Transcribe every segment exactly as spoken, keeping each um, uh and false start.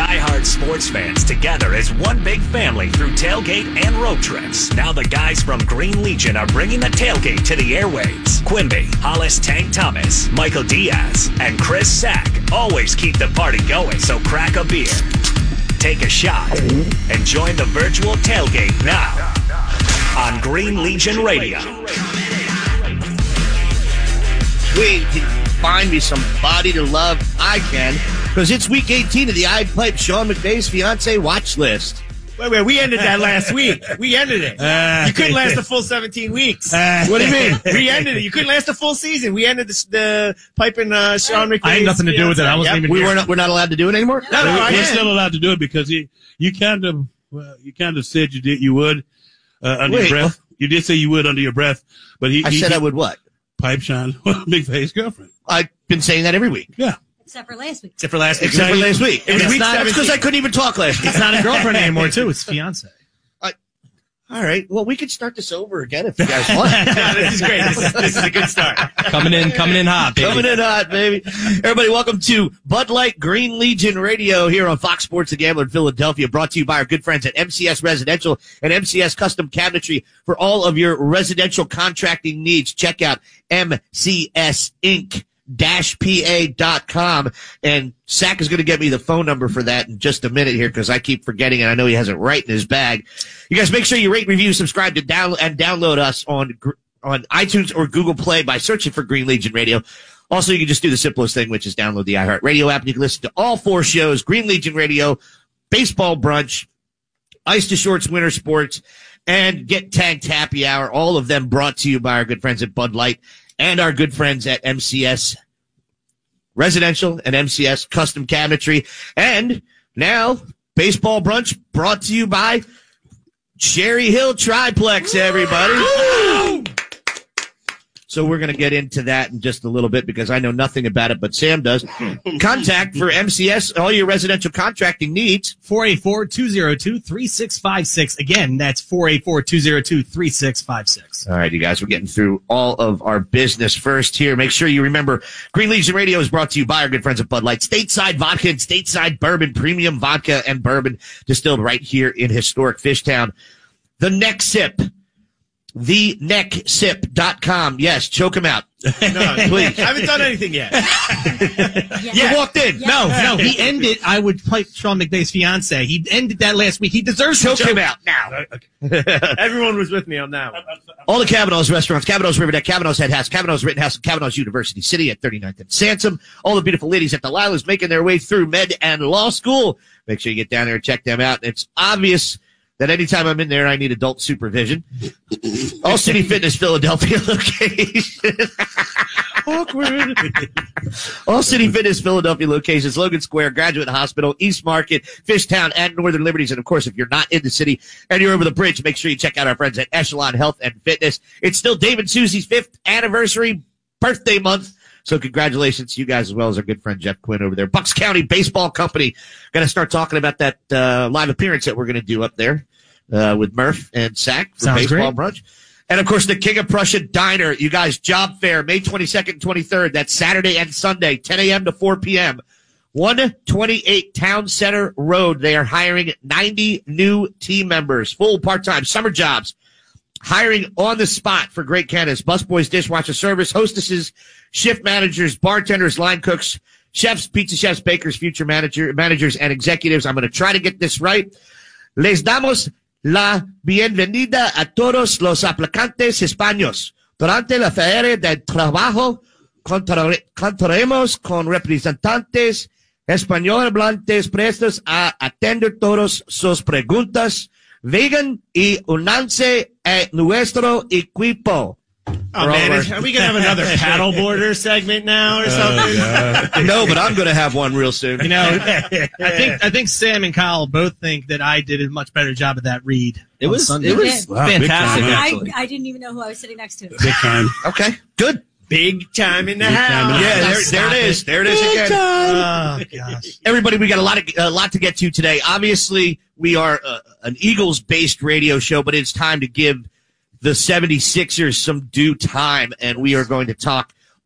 diehard sports fans together as one big family through tailgate and road trips. Now the guys from Green Legion are bringing the tailgate to the airwaves. Quimby, Hollis Tank Thomas, Michael Diaz, and Chris Sack always keep the party going, so crack a beer, take a shot, and join the virtual tailgate now on Green Legion Radio. Sweet. Find me somebody to love. I can, because it's week eighteen of the I'd Pipe Sean McVay's fiance watch list. Wait, wait, we ended that last week. We ended it. Uh, you couldn't last a full seventeen weeks. Uh, what do you mean? We ended it. You couldn't last a full season. We ended the, the piping uh, Sean McVay's. I had nothing to do with it. I wasn't yep. even we here. were not, we're not allowed to do it anymore? No, no, we're, we're still allowed to do it because you, you kind of, well, you kind of said you did, you would, uh, under Wait, your breath. You did say you would under your breath, but he, I he, said he, I would what? Pipe Sean McVay's girlfriend. I've been saying that every week. Yeah. Except for last week. Except for last week. Except for last week. It was It's week not- That's because I couldn't even talk last week. It's not a girlfriend anymore, too. It's fiance. All right. Well, we could start this over again if you guys want. No, this is great. This is, this is a good start. Coming in, coming in hot, baby. Coming in hot, baby. Everybody, welcome to Bud Light Green Legion Radio here on Fox Sports The Gambler in Philadelphia, brought to you by our good friends at M C S Residential and M C S Custom Cabinetry for all of your residential contracting needs. Check out M C S Inc dash P A dot com. And Sack is going to get me the phone number for that in just a minute here because I keep forgetting and I know he has it right in his bag. You guys make sure you rate, review, subscribe to download and download us on on iTunes or Google Play by searching for Green Legion Radio. Also, you can just do the simplest thing, which is download the iHeartRadio app, and you can listen to all four shows: Green Legion Radio, Baseball Brunch, Ice to Shorts Winter Sports, and Get Tagged Happy Hour. All of them brought to you by our good friends at Bud Light and our good friends at M C S Residential and M C S Custom Cabinetry. And now, Baseball Brunch brought to you by Cherry Hill Triplex, everybody. Woo! So we're going to get into that in just a little bit because I know nothing about it, but Sam does. Contact for M C S, all your residential contracting needs. four eight four, two oh two, three six five six. Again, that's four eight four, two oh two, three six five six. All right, you guys, we're getting through all of our business first here. Make sure you remember Green Legion Radio is brought to you by our good friends at Bud Light. Stateside vodka and stateside bourbon, premium vodka and bourbon distilled right here in historic Fishtown. The Neck Sip. the neck sip dot com. Yes, choke him out. No, please. I haven't done anything yet. You walked in. Yeah. No, no, he ended. I would pipe Sean McVay's fiance. He ended that last week. He deserves Choke to choke him out now. Everyone was with me on that one. All the Kavanaugh's restaurants, Kavanaugh's River Deck, Kavanaugh's Head House, Kavanaugh's Rittenhouse, and Kavanaugh's University City at thirty-ninth and Sansom. All the beautiful ladies at Delilah's making their way through med and law school. Make sure you get down there and check them out. It's obvious that anytime I'm in there, I need adult supervision. All City Fitness Philadelphia location. Awkward. All City Fitness Philadelphia locations, Logan Square, Graduate Hospital, East Market, Fishtown, and Northern Liberties. And, of course, if you're not in the city and you're over the bridge, make sure you check out our friends at Echelon Health and Fitness. It's still Dave and Susie's fifth anniversary birthday month. So congratulations to you guys as well as our good friend Jeff Quinn over there. Bucks County Baseball Company. Going to start talking about that uh, live appearance that we're going to do up there uh, with Murph and Sack for Sounds Baseball great. Brunch. And, of course, the King of Prussia Diner. You guys, job fair, May twenty-second and twenty-third. That's Saturday and Sunday, ten a.m. to four p.m. one twenty-eight Town Center Road. They are hiring ninety new team members, full part-time summer jobs. Hiring on the spot for great candidates, busboys, dishwasher service, hostesses, shift managers, bartenders, line cooks, chefs, pizza chefs, bakers, future manager, managers, and executives. I'm going to try to get this right. Les damos la bienvenida a todos los aplicantes hispanos. Durante la feria del trabajo, contaremos con representantes españoles hablantes prestos a atender todas sus preguntas. Vengan y únanse a nuestro equipo. Oh, man, is, are we going to have another paddleboarder segment now or something? Uh, No, but I'm going to have one real soon. You know, I think I think Sam and Kyle both think that I did a much better job of that read. It on was Sunday. it was Wow, big fantastic. time, I, Actually, I didn't even know who I was sitting next to. big time. Okay, good. Big time in the Big time in house. the Yeah, there, Stop there it is. it. There it is again. Oh gosh. Everybody, we got a lot of a lot to get to today. Obviously, we are uh, an Eagles-based radio show, but it's time to give the seventy-sixers some due time, and we are going to talk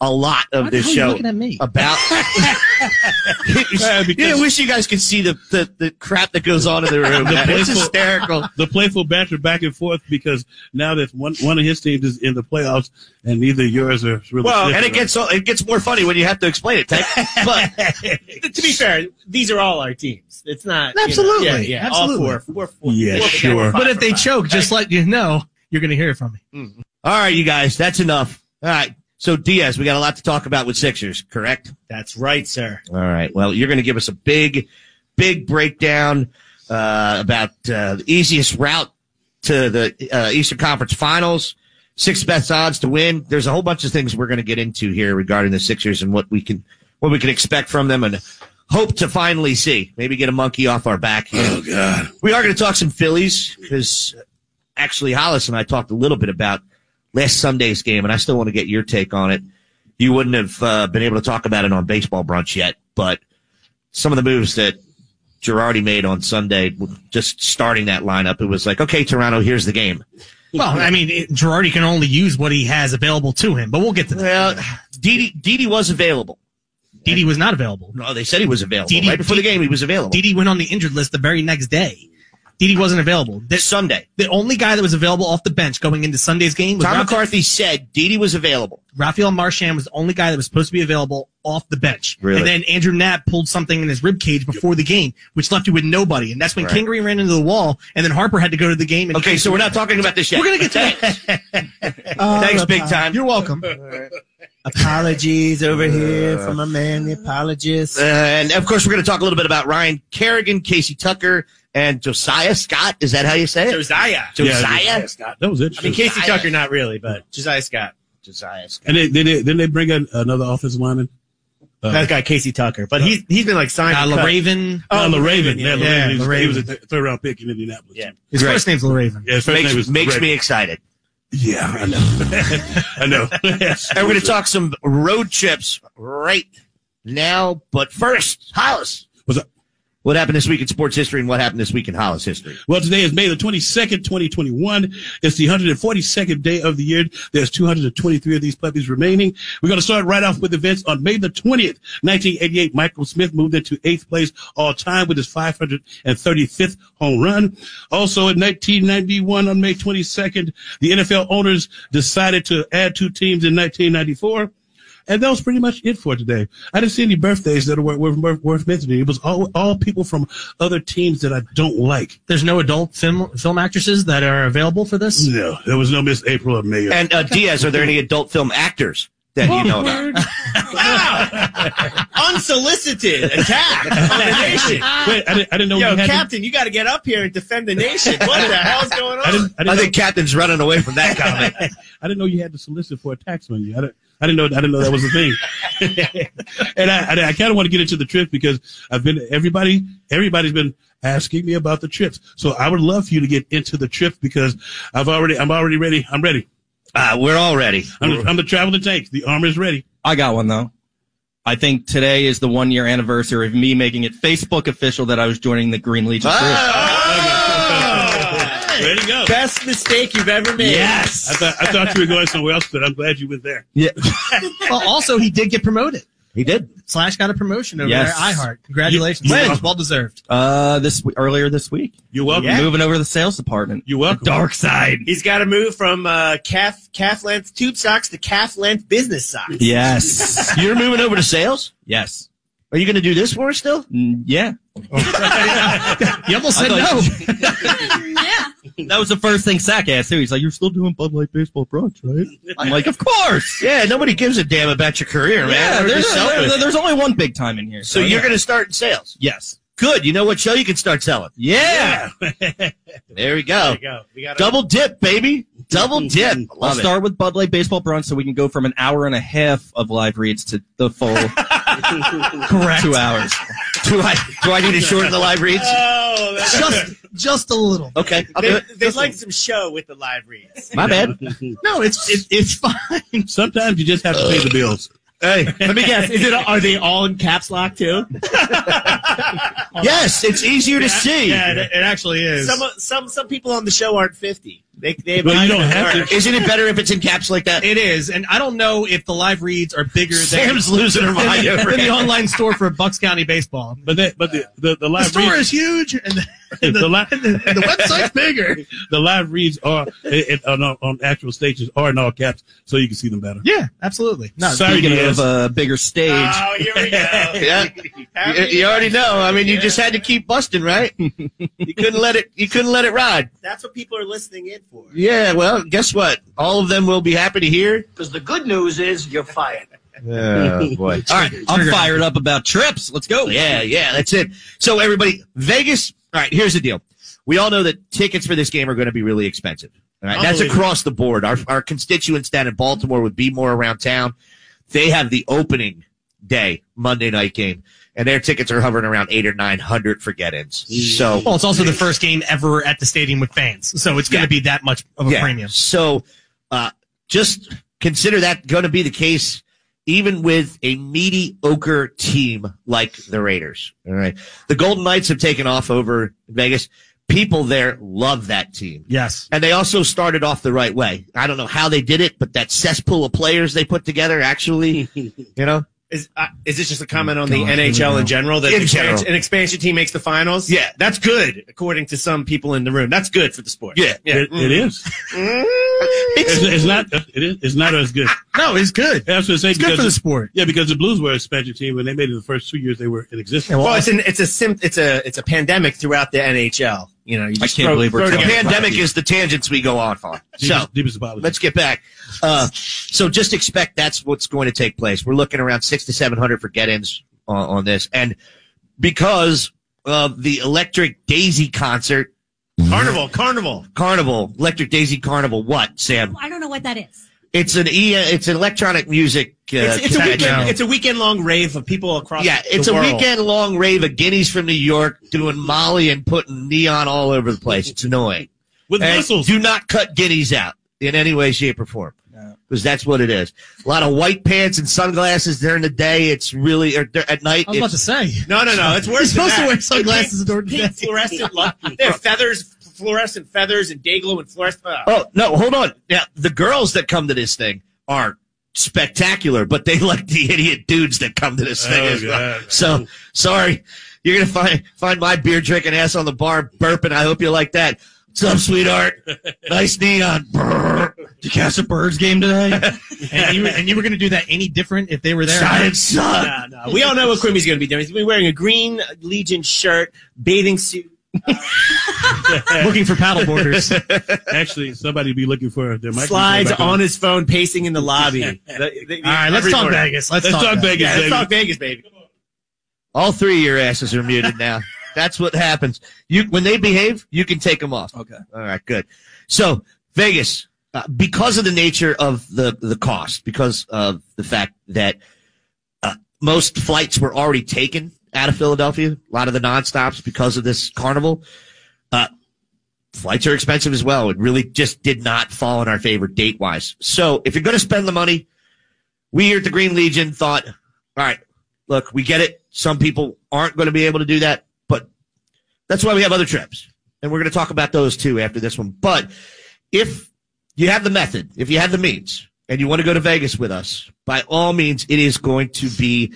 a lot of Why the this hell are you show looking at me? about. Yeah, because- yeah, I wish you guys could see the, the, the crap that goes on in the room. The It's playful- hysterical. The playful banter back and forth because now that one one of his teams is in the playoffs and neither yours are really. Well, sniffing and it on gets so it gets more funny when you have to explain it, Tank. But To be fair, these are all our teams. It's not. you know, Absolutely. yeah, yeah. Absolutely. All four. We're four. Yeah, four, sure. we're five But if for they five. choke, just let you know, you're going to hear it from me. all right, you guys, that's enough. All right. So Diaz, we got a lot to talk about with Sixers, correct? That's right, sir. All right. Well, you're going to give us a big, big breakdown uh, about uh, the easiest route to the uh, Eastern Conference Finals, six best odds to win. There's a whole bunch of things we're going to get into here regarding the Sixers and what we can what we can expect from them and hope to finally see. Maybe get a monkey off our back. Oh God! We are going to talk some Phillies because actually Hollis and I talked a little bit about last Sunday's game, and I still want to get your take on it. You wouldn't have uh, been able to talk about it on Baseball Brunch yet, but some of the moves that Girardi made on Sunday, just starting that lineup, it was like, okay, Toronto, here's the game. Well, I mean, it, Girardi can only use what he has available to him, but we'll get to that. Well, Didi, Didi was available. Didi was not available. No, they said he was available. Didi- right before the game, he was available. Didi went on the injured list the very next day. Didi wasn't available. The, This Sunday. the only guy that was available off the bench going into Sunday's game was Tom Rafa- McCarthy said Didi was available. Rafael Marchand was the only guy that was supposed to be available off the bench. Really? And then Andrew Knapp pulled something in his rib cage before the game, which left you with nobody. And that's when Right. Kingery ran into the wall, and then Harper had to go to the game. And Okay, so we're not talking about this yet. We're gonna get to that. Thanks, big time. You're welcome. Apologies over here from a man, the apologist. Uh, and of course, we're going to talk a little bit about Ryan Kerrigan, Casey Tucker, and Josiah Scott. Is that how you say it? Josiah. Josiah? Scott. That was I interesting. mean, Casey Josiah. Tucker, not really, but Josiah Scott. Josiah Scott. and then then they, then they bring in another offensive lineman. Uh, That guy, Casey Tucker. But he's he's been like signed. Uh, and cut. LaRaven. Oh, Oh, LaRaven. LaRaven, Yeah, yeah. LaRaven. Yeah, He was, LaRaven. he was a th- third round pick in Indianapolis. Yeah. His Great. first name's LaRaven. Yeah, his first name Makes, was makes LaRaven. me excited. Yeah, I know. I know. And we're going to talk some road trips right now. But first, Hollis. What's up? What happened this week in sports history and what happened this week in Hollis history? Well, today is May the twenty-second, twenty twenty-one. It's the one hundred forty-second day of the year. There's two hundred twenty-three of these puppies remaining. We're going to start right off with events on May the twentieth, nineteen eighty-eight. Michael Smith moved into eighth place all time with his five hundred thirty-fifth home run. Also in nineteen ninety-one, on May twenty-second, the N F L owners decided to add two teams in nineteen ninety-four. And that was pretty much it for today. I didn't see any birthdays that were, were worth, worth mentioning. It was all, all people from other teams that I don't like. There's no adult film film actresses that are available for this. No, there was no Miss April or May. And uh, Diaz, are there any adult film actors that you know about? Unsolicited attack on the nation. Wait, I didn't, I didn't know Yo, you had Captain, you got to get up here and defend the nation. What the hell's going To, I on? didn't, I, I didn't think Captain's running away from that comment. know, I didn't know you had to solicit for a tax on you. I didn't, I didn't know. I didn't know that was a thing. And I, I, I kind of want to get into the trip because I've been everybody. Everybody's been asking me about the trips, so I would love for you to get into the trip because I've already. I'm already ready. I'm ready. Uh, we're all ready. I'm, I'm the traveling tank. The armor is ready. I got one though. I think today is the one year anniversary of me making it Facebook official that I was joining the Green Legion crew. Ready to go. Best mistake you've ever made. Yes. I thought I thought you were going somewhere else, but I'm glad you went there. Yeah. Well, also, he did get promoted. He did. Slash got a promotion over Yes. there at iHeart. Congratulations. You- you- When? Well deserved. Uh, this w- earlier this week. You're welcome. Yeah. Moving over to the sales department. You're welcome. Dark side. He's got to move from uh, calf calf length tube socks to calf length business socks. Yes. You're moving over to sales? Yes. Are you going to do this for us still? Mm, yeah. You almost I said thought no. Yeah. That was the first thing Sack asked too. He's like, "You're still doing Bud Light Baseball Brunch, right?" I'm like, "Of course." Yeah, nobody gives a damn about your career, man. Yeah. We're There's, just selfish. there- there's only one big time in here. So you're yeah. going to start in sales? Yes. Good. You know what show you can start selling? Yeah. There we go. There you go. We got Double dip, baby. Double dip. I'll Love it. start with Bud Light Baseball Brunch so we can go from an hour and a half of live reads to the full Correct. two hours. Do I, do I need to shorten the live reads? Oh, that's Just, just a little. Okay, I'll do they, it. they'd like some show with the live reads. My bad. No, it's it, it's fine. Sometimes you just have to pay the bills. Hey, Let me guess. Is it? Are they all in caps lock too? yes, it's easier to see. Yeah, it, it actually is. Some some some people on the show aren't fifty. They, they Well, you don't have work. to. Isn't it better if it's in caps like that? It is, and I don't know if the live reads are bigger than, Sam's losing her mind than, over than the it. online store for Bucks County baseball. But that, but the the, the The live store reads, is huge, and the, and the, the, li- and the website's bigger. the live reads are it, it, on, on actual stations are in all caps, so you can see them better. Yeah, absolutely. No, Sorry, Speaking Diaz. of a bigger stage, Oh, here we go. Yeah. You, you already know. I mean, you just had to keep busting, right? You couldn't let it. You couldn't let it ride. That's what people are listening in for. Yeah. Well, guess what? All of them will be happy to hear. Because the good news is you're fired. Oh boy! All right. I'm fired up about trips. Let's go. Yeah, yeah, that's it. So everybody, Vegas. All right, here's the deal. We all know that tickets for this game are going to be really expensive. All right, that's Unbelievable. across the board. Our our constituents down in Baltimore with Be More around town, they have the opening day Monday night game, and their tickets are hovering around eight or nine hundred for get-ins. So Well, it's also the first game ever at the stadium with fans, so it's going to Yeah. be that much of a yeah, premium. so uh, just consider that going to be the case. Even with a mediocre team like the Raiders. All right. The Golden Knights have taken off over Vegas. People there love that team. Yes. And they also started off the right way. I don't know how they did it, but that cesspool of players they put together actually, you know? Is uh, is this just a comment on the N H L in general? That In an expansion, general. an expansion team makes the finals? Yeah. That's good, according to some people in the room. That's good for the sport. Yeah. yeah. It, it is. It's, it's not. It is. It's not as good. No, it's good. That's what I say. It's good because for the it- sport. Yeah, because the Blues were an expansion team when they made it the first two years they were in existence. Well, it's an it's a sim, it's a it's a pandemic throughout the N H L. You know, you I just can't throw- believe we're throw The talking together- about pandemic is the tangents we go on on. So Deepest- deepest apologies. let's get back. Uh, so just expect that's what's going to take place. We're looking around six to seven hundred for get-ins on, on this, and because of the Electric Daisy concert, Carnival, Carnival. Carnival, Electric Daisy Carnival. What, Sam? I don't know what that is. It's an e. It's an electronic music. Uh, It's, it's a convention. weekend. It's a weekend long rave of people across. Yeah, it's the a world. weekend long rave of guineas from New York doing Molly and putting neon all over the place. It's annoying. With And whistles. do not cut guineas out in any way, shape, or form. Because that's what it is. A lot of white pants and sunglasses during the day. It's really, or dur- at night. I was about to It's, say. No, no, no. It's worse. You're than supposed to that. wear sunglasses during the Pink day. fluorescent. li- They have feathers, fluorescent feathers, and day glow and fluorescent. Uh, oh, no, hold on. Now, the girls that come to this thing are spectacular, but they like the idiot dudes that come to this thing Oh, as well. God. So, sorry. You're going to find find my beer drinking ass on the bar burping. I hope you like that. What's up, sweetheart? Nice neon. Brrr. Did you catch a Birds game today? And you, and you were going to do that any different if they were there? Science suck. no, no. We all know what Quimby's going to be doing. He's going to be wearing a green Legion shirt, bathing suit. Looking for paddle boarders. Actually, somebody be looking for their microphone. Slides back on his phone, pacing in the lobby. The- the- All right, let's every talk morning. Vegas. Let's, Let's talk Vegas. Vegas, Yeah, let's baby. talk Vegas, baby. All three of your asses are muted now. That's what happens. You when they behave, you can take them off. Okay. All right, good. So Vegas, uh, because of the nature of the the cost, because of the fact that uh, most flights were already taken out of Philadelphia, a lot of the nonstops because of this carnival, uh, flights are expensive as well. It really just did not fall in our favor date wise. So if you're going to spend the money, we here at the Green Legion thought, all right, look, we get it. Some people aren't going to be able to do that, but that's why we have other trips. And we're going to talk about those too after this one. But if you have the method, if you have the means, and you want to go to Vegas with us, by all means, it is going to be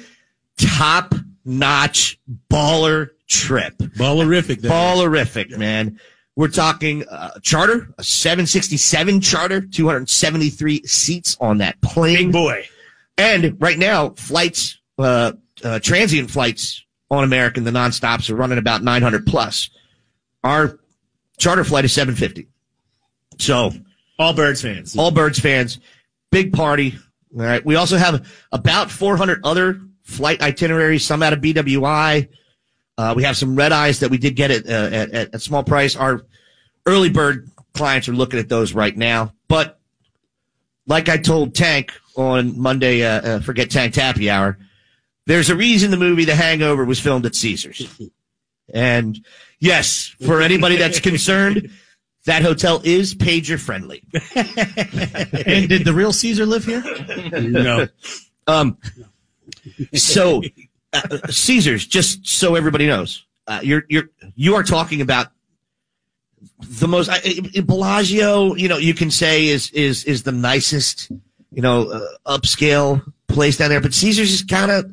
top-notch baller trip. Ballerific. that Ballerific, man. We're talking uh, charter, a seven sixty-seven charter, two hundred seventy-three seats on that plane. Big boy. And right now, flights, uh, uh, transient flights on American, the nonstops are running about nine hundred plus. Our charter flight is seven fifty. So All Birds fans. all Birds fans, big party. All right. We also have about four hundred other flight itineraries, some out of B W I. Uh, we have some red eyes that we did get at, uh, at, at a small price. Our early bird clients are looking at those right now. But like I told Tank on Monday, uh, uh, Forget Tank Tappy Hour, there's a reason the movie The Hangover was filmed at Caesars. And yes, for anybody that's concerned, that hotel is pager friendly. And did the real Caesar live here? No. Um, so uh, Caesars, just so everybody knows, uh, you're you're you are talking about the most I, I, Bellagio, you know, you can say is is is the nicest, you know, uh, upscale place down there, but Caesars is kind of.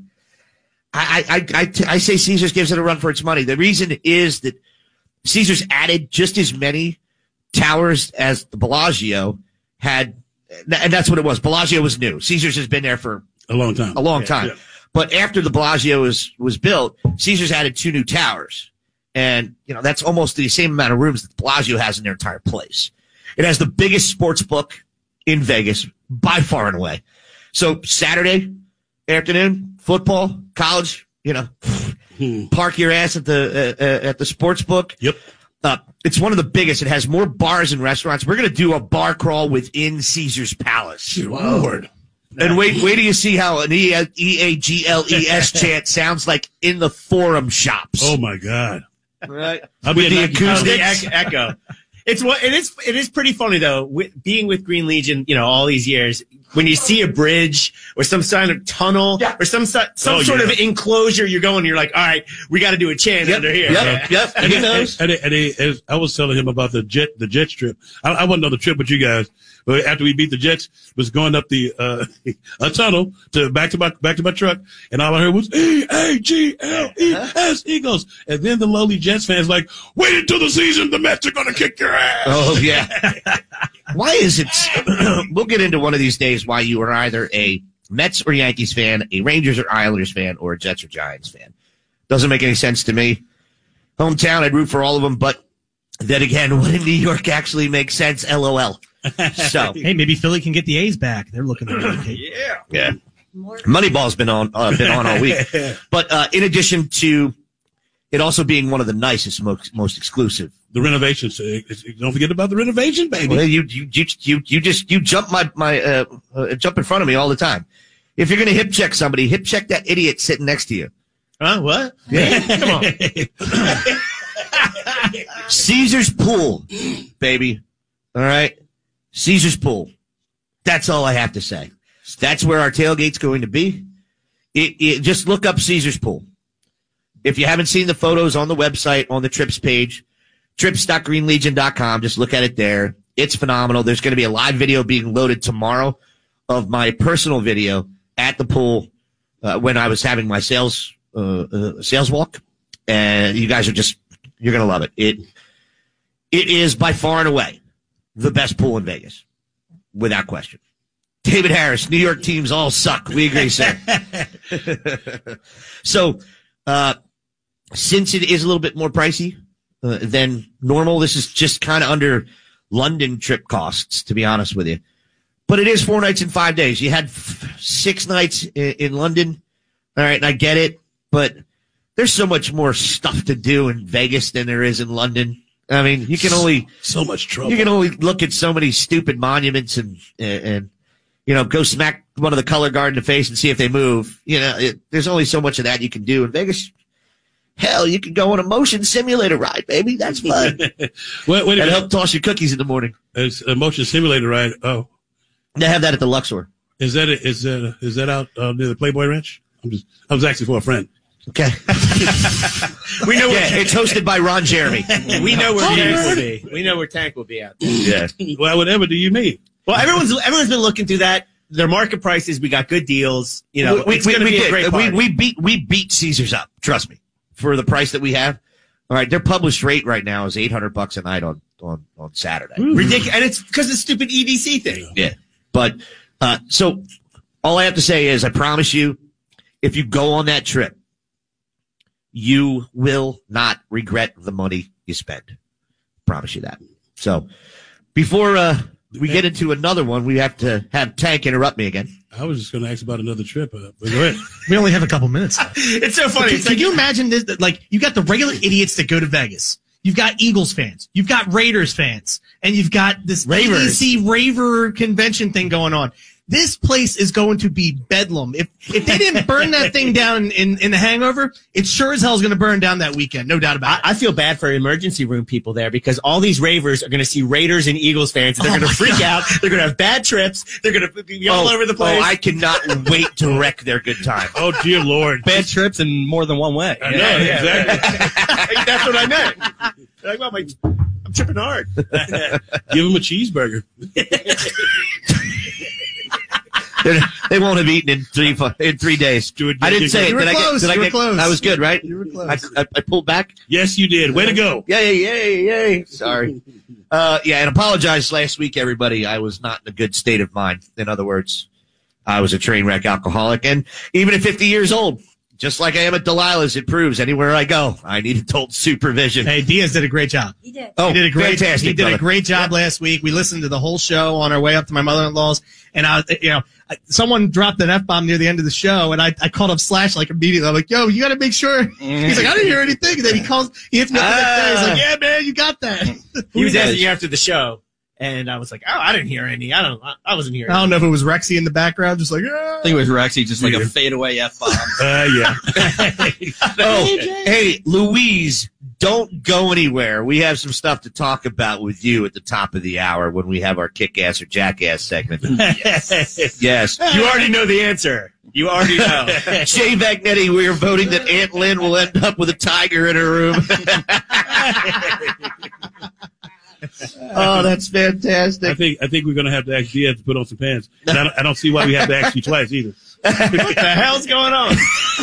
I I I, t- I say Caesars gives it a run for its money. The reason is that Caesars added just as many towers as the Bellagio had, and that's what it was. Bellagio was new. Caesars has been there for a long time. A long time. Yeah. But after the Bellagio was was built, Caesars added two new towers. And, you know, that's almost the same amount of rooms that the Bellagio has in their entire place. It has the biggest sports book in Vegas by far and away. So Saturday afternoon, football, college, you know, hmm. park your ass at the uh, uh, at the sports book. Yep. Uh, it's one of the biggest. It has more bars and restaurants. We're going to do a bar crawl within Caesars Palace. Lord. And wait, wait till you see how an E A G L E S chant sounds like in the Forum shops. Oh my God. Right. I'll With be the acoustics. The echo. It's what it is. It is pretty funny though. With, being with Green Legion, you know, all these years, when you see a bridge or some kind of tunnel yeah. or some some oh, sort yeah. of enclosure, you're going. You're like, all right, we got to do a chant yep. under here. Yep. Yeah. Yep. And, He and, knows. and, and, and, and, and I was telling him about the jet, the jet trip. I, I wasn't on the trip with you guys, but after we beat the Jets, was going up the uh, a tunnel to back to my back to my truck, and all I heard was E A G L E S Eagles, and then the lowly Jets fans like, wait until the season, the Mets are gonna kick your ass. Oh yeah. Why is it? We'll get into one of these days why you are either a Mets or Yankees fan, a Rangers or Islanders fan, or a Jets or Giants fan. Doesn't make any sense to me. Hometown, I'd root for all of them, but then again, what in New York actually makes sense? L O L. So hey, maybe Philly can get the A's back. They're looking to relocate. Yeah, yeah. Moneyball's been on uh, been on all week, but uh, in addition to it also being one of the nicest, most, most exclusive. The renovations. Don't forget about the renovation, baby. Well, you you you you, you just you jump my my uh, uh, jump in front of me all the time. If you're going to hip check somebody, hip check that idiot sitting next to you. Huh? What? Yeah, come on. Caesar's Pool, baby. All right, Caesar's Pool. That's all I have to say. That's where our tailgate's going to be. It, it just look up Caesar's Pool. If you haven't seen the photos on the website, on the trips page, trips dot green legion dot com, just look at it there. It's phenomenal. There's going to be a live video being loaded tomorrow of my personal video at the pool uh, when I was having my sales uh, uh, sales walk. And you guys are just, you're going to love it. It It is by far and away the best pool in Vegas, without question. David Harris, New York teams all suck. We agree, sir. So, uh, since it is a little bit more pricey uh, than normal, this is just kind of under London trip costs, to be honest with you. But it is four nights and five days. You had f- six nights in, in London. All right, and I get it, but there's so much more stuff to do in Vegas than there is in London. I mean, you can only so much trouble. You can only look at so many stupid monuments and and, and you know, go smack one of the color guard in the face and see if they move. You know, it, there's only so much of that you can do in Vegas. Hell, you can go on a motion simulator ride, baby. That's fun. wait, wait and help toss your cookies in the morning. It's a motion simulator ride. Oh, they have that at the Luxor. Is that a, is that a, is that out uh, near the Playboy Ranch? I'm just I was asking for a friend. Okay. we know. Yeah, it's hosted by Ron Jeremy. We know where Tank will be. We know where Tank will be out there. Yeah. Well, whatever do you mean? Well, everyone's everyone's been looking through that. Their market prices. We got good deals. You know, we, it's we, going to we be did. a great party. We, we beat we beat Caesars up. Trust me, for the price that we have. All right, their published rate right now is eight hundred bucks a night on on on Saturday. Ridiculous, and it's because of the stupid E D C thing. Yeah, but uh, so all I have to say is, I promise you, if you go on that trip, you will not regret the money you spend. Promise you that. So before uh, we get into another one, we have to have Tank interrupt me again. I was just going to ask about another trip, uh, but go ahead. We only have a couple minutes. It's so funny. Can, It's can like, you imagine this? Like, you've got the regular idiots that go to Vegas. You've got Eagles fans. You've got Raiders fans. And you've got this E D C Raver convention thing going on. This place is going to be bedlam. If if they didn't burn that thing down in, in The Hangover, it sure as hell is going to burn down that weekend. No doubt about it. I, I feel bad for emergency room people there because all these ravers are going to see Raiders and Eagles fans. And they're Oh going to freak God. out. They're going to have bad trips. They're going to be all oh, over the place. Oh, I cannot wait to wreck their good time. Oh, dear Lord. Bad trips in more than one way. I know, Yeah, yeah, exactly. That's what I meant. Like, well, my, I'm tripping hard. Give him a cheeseburger. They won't have eaten in three in three days. I didn't say it. You were Did I close. get? Did I You were get? close. I was good, right? You were close. I, I, I pulled back. Yes, you did. Way to go. Yay! Yay! Yay! Sorry. Uh, yeah, and apologize last week, everybody. I was not in a good state of mind. In other words, I was a train wreck alcoholic, and even at fifty years old, just like I am at Delilah's, it proves anywhere I go, I need adult supervision. Hey, Diaz did a great job. He did. Oh, He did a great, fantastic, he did brother. a great job Yeah. last week. We listened to the whole show on our way up to my mother-in-law's, and I, you know, I- someone dropped an F-bomb near the end of the show, and I, I called up Slash like immediately. I'm like, yo, you got to make sure. He's like, I didn't hear anything. And then he calls, he hits me up the next day. He's like, yeah, man, you got that. He was does? asking you after the show, and I was like, "Oh, I didn't hear any. I don't. I, I wasn't hearing." I don't know if it was Rexy in the background, just like, I ah. think it was Rexy, just like a fadeaway F-bomb. Uh, yeah. Oh, hey, Louise, don't go anywhere. We have some stuff to talk about with you at the top of the hour when we have our kick-ass or jackass segment. Yes. Yes. You already know the answer. You already know. Jay Vagnetti, we are voting that Aunt Lynn will end up with a tiger in her room. Oh, that's I fantastic. think I think we're gonna have to ask Diaz to put on some pants. And I, don't, I don't see why we have to ask you twice either. What the hell's going on?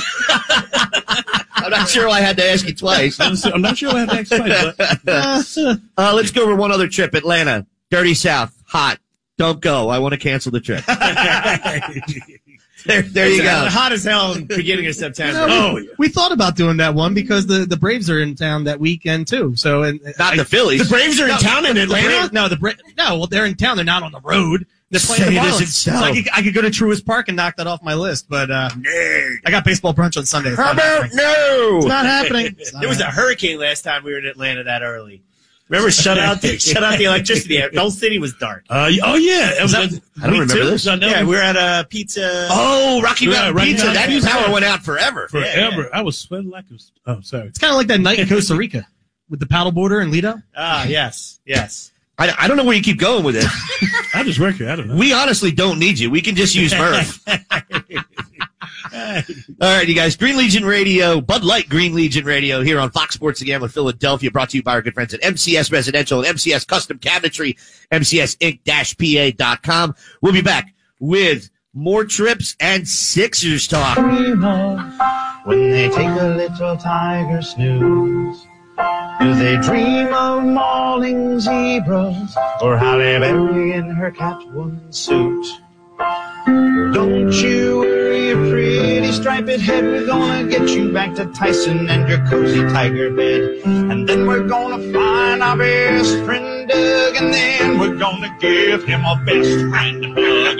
I'm not sure I had to ask you twice. I'm, s- I'm not sure I have to ask twice. But Uh, let's go over one other trip. Atlanta, Dirty South, hot. Don't go. I want to cancel the trip. There, there you It's go. hot as hell in the begining of September. No, we, we thought about doing that one because the, the Braves are in town that weekend too. So and Not I- the Phillies. The Braves are in No, town in the Atlanta. Braves- no, the Bra- no, well they're in town. They're not on the road. They're playing Say the it Marlins. isn't So so. I could, I could go to Truist Park and knock that off my list. But uh, I got baseball brunch on Sunday. It's How not about happening. no? It's not happening. It's not There was a happening. hurricane last time we were in Atlanta that early. Remember, shut out the shut out the electricity. The whole city was dark. uh, oh yeah, it was, I don't week remember two. this. I know. Yeah, we were at a pizza. Oh, Rocky Yeah, Mountain Rocky Pizza. Mountain That Pizza. power went out forever. Forever. Yeah, I was sweating like a. Oh, sorry. It's kind of like that night in Costa Rica with the paddleboarder and Lido. Ah, yes, yes. I, I don't know where you keep going with this. I just work here. I don't know. We honestly don't need you. We can just use Murph. All right, you guys. Green Legion Radio, Bud Light Green Legion Radio here on Fox Sports The Gambler Philadelphia, brought to you by our good friends at M C S Residential and M C S Custom Cabinetry, M C S Inc P A dot com. We'll be back with more trips and Sixers talk. When they take a little tiger snooze, do they dream of mauling zebras or Halle Berry in her Catwoman suit? Don't you worry your pretty striped head, we're gonna get you back to Tyson and your cozy tiger bed. And then we're gonna find our best friend Doug, and then we're gonna give him a best friend hug.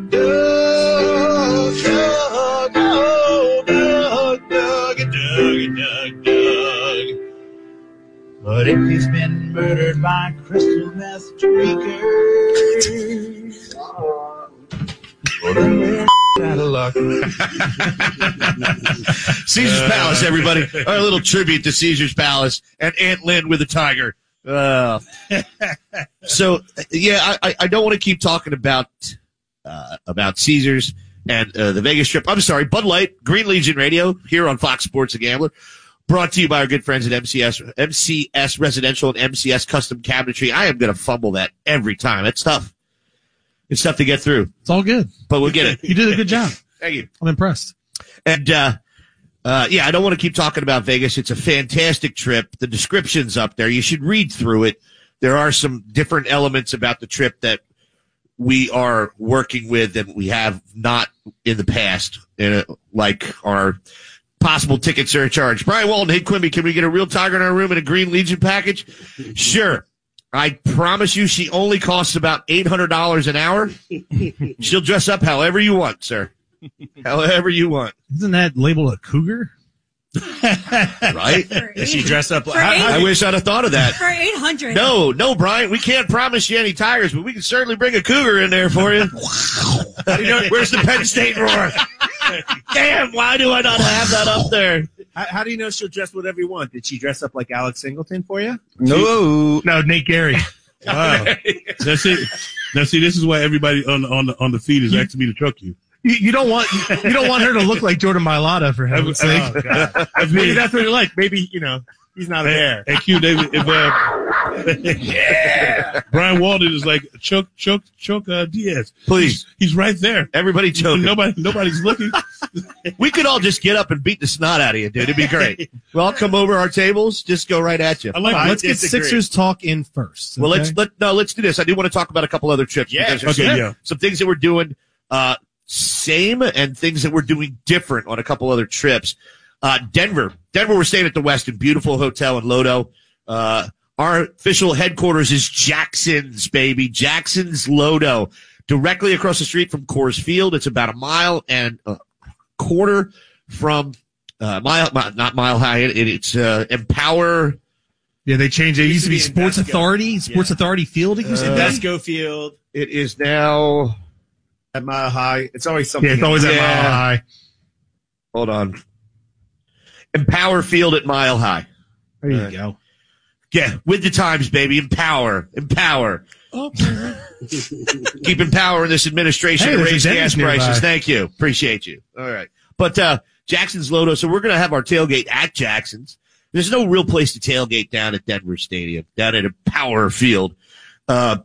Doug, Doug, oh, Doug, Doug, Doug, Doug, Doug. But if he's been murdered by crystal meth tweakers, well, then we're out of luck. Caesar's Palace, everybody. Our little tribute to Caesar's Palace and Aunt Lynn with a tiger. Uh, so, yeah, I, I don't want to keep talking about uh, about Caesars and uh, the Vegas trip. I'm sorry, Bud Light, Green Legion Radio, here on Fox Sports The Gambler. Brought to you by our good friends at M C S, M C S Residential and M C S Custom Cabinetry. I am going to fumble that every time. It's tough. It's tough to get through, It's all good. but we'll get it. You did a good job. Thank you. I'm impressed. And, uh, uh, yeah, I don't want to keep talking about Vegas. It's a fantastic trip. The description's up there. You should read through it. There are some different elements about the trip that we are working with that we have not in the past, uh, like our possible ticket surcharge. Brian Walton, hey, Quimby, can we get a real tiger in our room and a Green Legion package? Sure. I promise you she only costs about eight hundred dollars an hour. She'll dress up however you want, sir. However you want. Isn't that labeled a cougar? Right? Does she dress up? For How, eight- how, I wish I'd have thought of that. For eight hundred. No, no, Brian, we can't promise you any tigers, but we can certainly bring a cougar in there for you. You know, where's the Penn State roar? Damn, why do I not have that up there? how, how do you know she'll dress whatever you want? Did she dress up like Alex Singleton for you? No. No, Nate Gary. Wow. That's it. Now see, this is why everybody on the on the on the feed is asking me to truck you. You, you don't want you don't want her to look like Jordan Mailata for heaven's sake. Oh, God. That's Maybe me. that's what you like. Maybe, you know, he's not there. Hey, Q, David, if uh, Yeah. Brian Walden is like, choke, choke, choke, uh, Diaz. Please. He's, he's right there. Everybody choking. Nobody, nobody's looking. We could all just get up and beat the snot out of you, dude. It'd be great. We'll all come over our tables, just go right at you. I like Right, I let's get disagree. Sixers talk in first. Well, okay? let's let no, let's do this. I do want to talk about a couple other trips. Yeah, because there's okay, some, yeah. some things that we're doing uh, same and things that we're doing different on a couple other trips. Uh, Denver, Denver. We're staying at the Westin, beautiful hotel in Lodo. Uh, our official headquarters is Jackson's, baby, Jackson's Lodo, directly across the street from Coors Field. It's about a mile and a quarter from uh, mile, not Mile High. It, it's uh, Empower. Yeah, they changed it. It used to be to be Sports Invesco. Authority, Sports Yeah. Authority Field. It used to be. Invesco Field It is now. at Mile High. It's always something. Yeah, it's always at Yeah. Mile High. Hold on. Empower Field at Mile High. There you Right. go. Yeah, with the times, baby. Empower. Empower. Keep empowering this administration Hey, and there's a raise dentist gas prices. nearby. Thank you. Appreciate you. All right. But uh, Jackson's Lodo, so we're going to have our tailgate at Jackson's. There's no real place to tailgate down at Denver Stadium, down at Empower Field. Uh,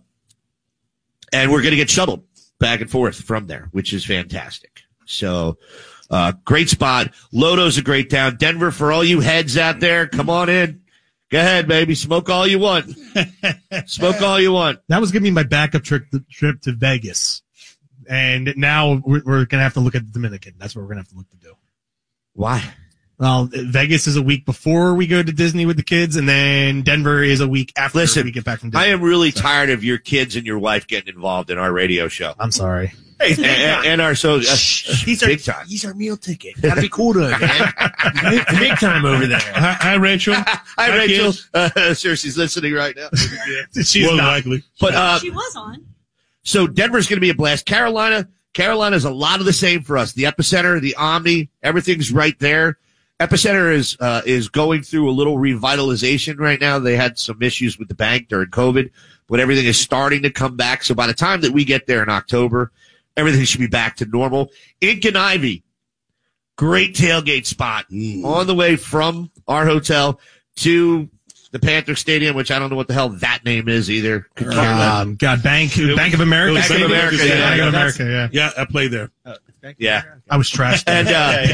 and we're going to get shuttled back and forth from there, which is fantastic. So uh, great spot. Lodo's a great town. Denver, for all you heads out there, come on in. Go ahead, baby. Smoke all you want. Smoke all you want. That was going to be my backup trip, trip to Vegas. And now we're, we're going to have to look at the Dominican. That's what we're going to have to look to do. Why? Well, Vegas is a week before we go to Disney with the kids, and then Denver is a week after Listen, we get back from Disney. I am really So- tired of your kids and your wife getting involved in our radio show. I'm sorry. Hey, and, and, and our so uh, he's big our, time. he's our meal ticket. Gotta be cool to it, man. big, big time over there. Hi, hi Rachel. Hi, Rachel. kids. Uh, sure, she's listening right now. She's More than not. likely. But uh, She was on. so Denver's going to be a blast. Carolina, Carolina's a lot of the same for us. The Epicenter, the Omni, everything's right there. Epicenter is uh, is going through a little revitalization right now. They had some issues with the bank during COVID, but everything is starting to come back. So by the time that we get there in October, everything should be back to normal. Ink and Ivy, great tailgate spot on the way from our hotel to the Panther Stadium, which I don't know what the hell that name is either. Could care less. Um, God, Bank, Bank of America. Bank of Stadium? America, Yeah, yeah. Bank of That's- America, yeah. Yeah, I played there. Yeah. I was trashed. And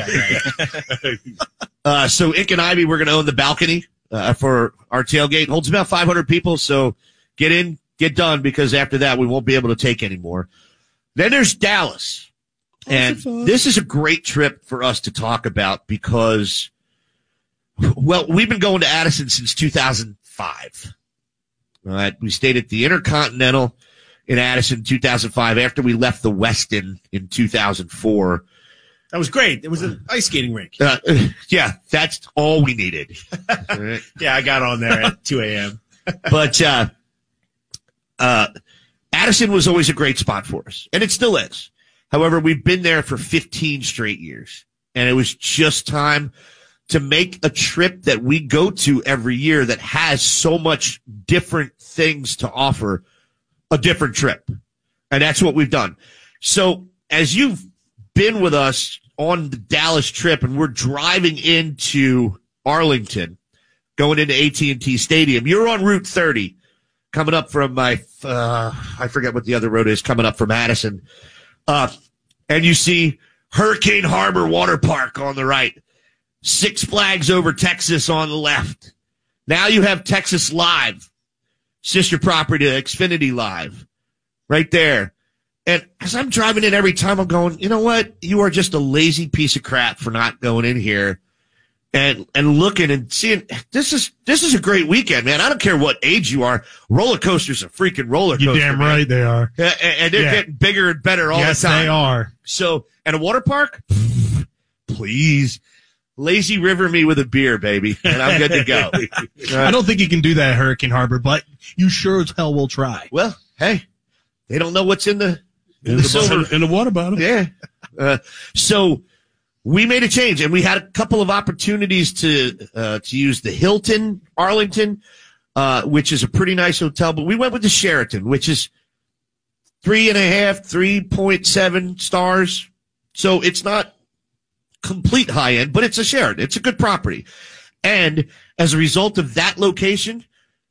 uh, uh, so Ink and Ivy, we're going to own the balcony uh, for our tailgate. Holds about five hundred people, so get in, get done, because after that we won't be able to take any more. Then there's Dallas. And this is a great trip for us to talk about because, well, we've been going to Addison since two thousand five. All right. We stayed at the Intercontinental in Addison in two thousand five after we left the Westin in two thousand four. That was great. It was an ice skating rink. Uh, yeah, that's all we needed. All right. Yeah, I got on there at two a.m. But uh, uh, Addison was always a great spot for us, and it still is. However, we've been there for fifteen straight years, and it was just time to make a trip that we go to every year that has so much different things to offer, a different trip. And that's what we've done. So as you've been with us on the Dallas trip and we're driving into Arlington, going into A T and T Stadium, you're on Route thirty coming up from my, uh, I forget what the other road is, coming up from Addison. Uh, and you see Hurricane Harbor Water Park on the right, Six Flags Over Texas on the left. Now you have Texas Live, sister property to Xfinity Live, right there. And as I'm driving in every time, I'm going, you know what? You are just a lazy piece of crap for not going in here and and looking and seeing. This is this is a great weekend, man. I don't care what age you are. Roller coasters are freaking roller coaster. You're damn man. right they are. And, and they're Yeah. getting bigger and better all Yes, the time. they are. So, and a water park? Please. Lazy river me with a beer, baby, and I'm good to go. I don't think you can do that at Hurricane Harbor, but you sure as hell will try. Well, hey, they don't know what's in the, in In the the, silver. bottle, in the water bottle. Yeah. Uh, so we made a change, and we had a couple of opportunities to uh, to use the Hilton Arlington, uh, which is a pretty nice hotel, but we went with the Sheraton, which is three and a half, three point seven stars. So it's not complete high end, but it's a Sheraton. It's a good property. And as a result of that location,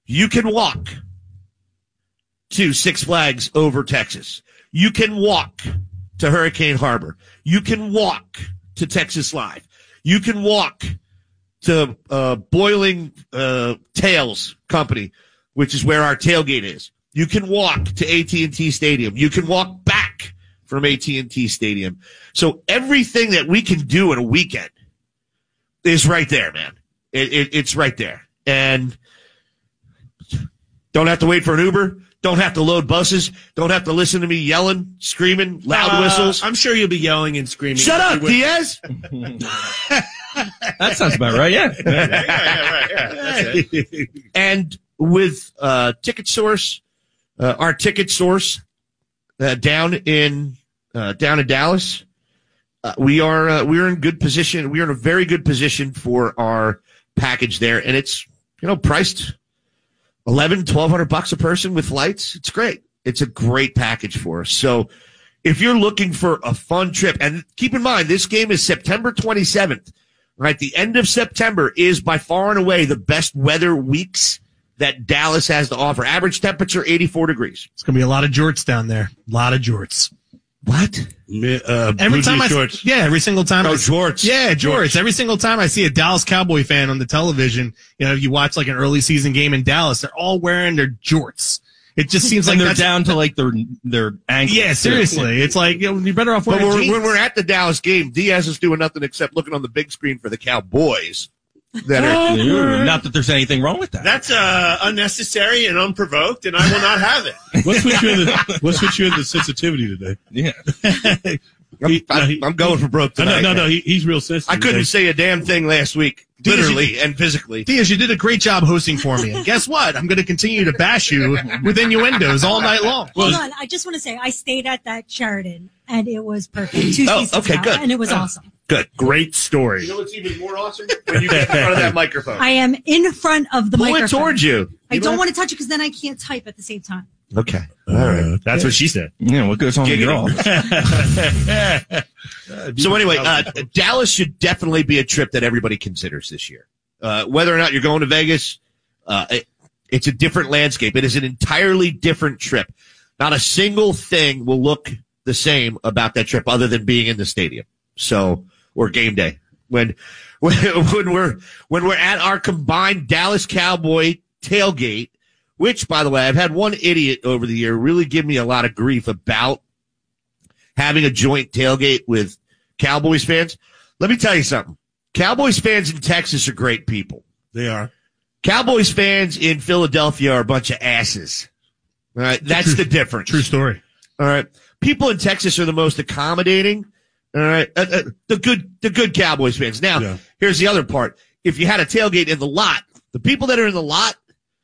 You can walk to Six Flags over Texas. You can walk to Hurricane Harbor. You can walk to Texas Live. You can walk to uh, Boiling uh, Tails Company, which is where our tailgate is. You can walk to A T and T Stadium. You can walk back from A T and T Stadium. So everything that we can do in a weekend is right there, man. It, it, it's right there. And don't have to wait for an Uber. Don't have to load buses. Don't have to listen to me yelling, screaming, loud Uh, whistles. I'm sure you'll be yelling and screaming. Shut up, Diaz. That sounds about right, yeah. yeah, yeah, right, yeah. That's it. And with uh, Ticket Source, uh, our Ticket Source uh, down in uh, down in Dallas, uh, we are uh, we are in good position. We are in a very good position for our package there, and it's you know priced eleven, twelve hundred bucks a person with flights. It's great. It's a great package for us. So if you're looking for a fun trip, and keep in mind this game is September twenty-seventh. Right, the end of September is by far and away the best weather weeks that Dallas has to offer. Average temperature eighty-four degrees. It's going to be a lot of jorts down there. A lot of jorts. What? Uh, Every time I, shorts. yeah, every single time. Oh, I, jorts. Yeah, jorts. Every single time I see a Dallas Cowboy fan on the television, you know, you watch like an early season game in Dallas, they're all wearing their jorts. It just seems like and they're that's, down to like their their ankles. Yeah, seriously. It's like, you know, you're better off But wearing when jeans. we're, when we're at the Dallas game, Diaz is doing nothing except looking on the big screen for the Cowboys. That are, Ooh, not that there's anything wrong with that. That's uh, unnecessary and unprovoked, and I will not have it. What's with you in the What's with you in the sensitivity today? Yeah. I'm, He- no, I'm, he- I'm going for broke No, tonight. no, no. He, he's real sensitive. I couldn't today. say a damn thing last week, Diaz, literally and physically. Diaz, you did a great job hosting for me. And guess what? I'm going to continue to bash you with innuendos all night long. Hold on. I just want to say I stayed at that Sheridan and it was perfect. Two Oh, seasons okay, now, good. And it was awesome. Good. Great story. You know what's even more awesome? When you get in front of that microphone. I am in front of the Pull it microphone. towards you. I You don't have- want to touch it because then I can't type at the same time. Okay. All right. That's what she said. Yeah, what goes on in your office? So anyway, uh, Dallas should definitely be a trip that everybody considers this year. Uh, whether or not you're going to Vegas, uh, it, it's a different landscape. It is an entirely different trip. Not a single thing will look the same about that trip other than being in the stadium. So, or game day. When, when, when we're, when we're at our combined Dallas Cowboy tailgate, which, by the way, I've had one idiot over the year really give me a lot of grief about having a joint tailgate with Cowboys fans. Let me tell you something. Cowboys fans in Texas are great people. They are. Cowboys fans in Philadelphia are a bunch of asses. All right. That's True- the difference. True story. All right. People in Texas are the most accommodating. All right. Uh, uh, the good, the good Cowboys fans. Now, Yeah. here's the other part. If you had a tailgate in the lot, the people that are in the lot,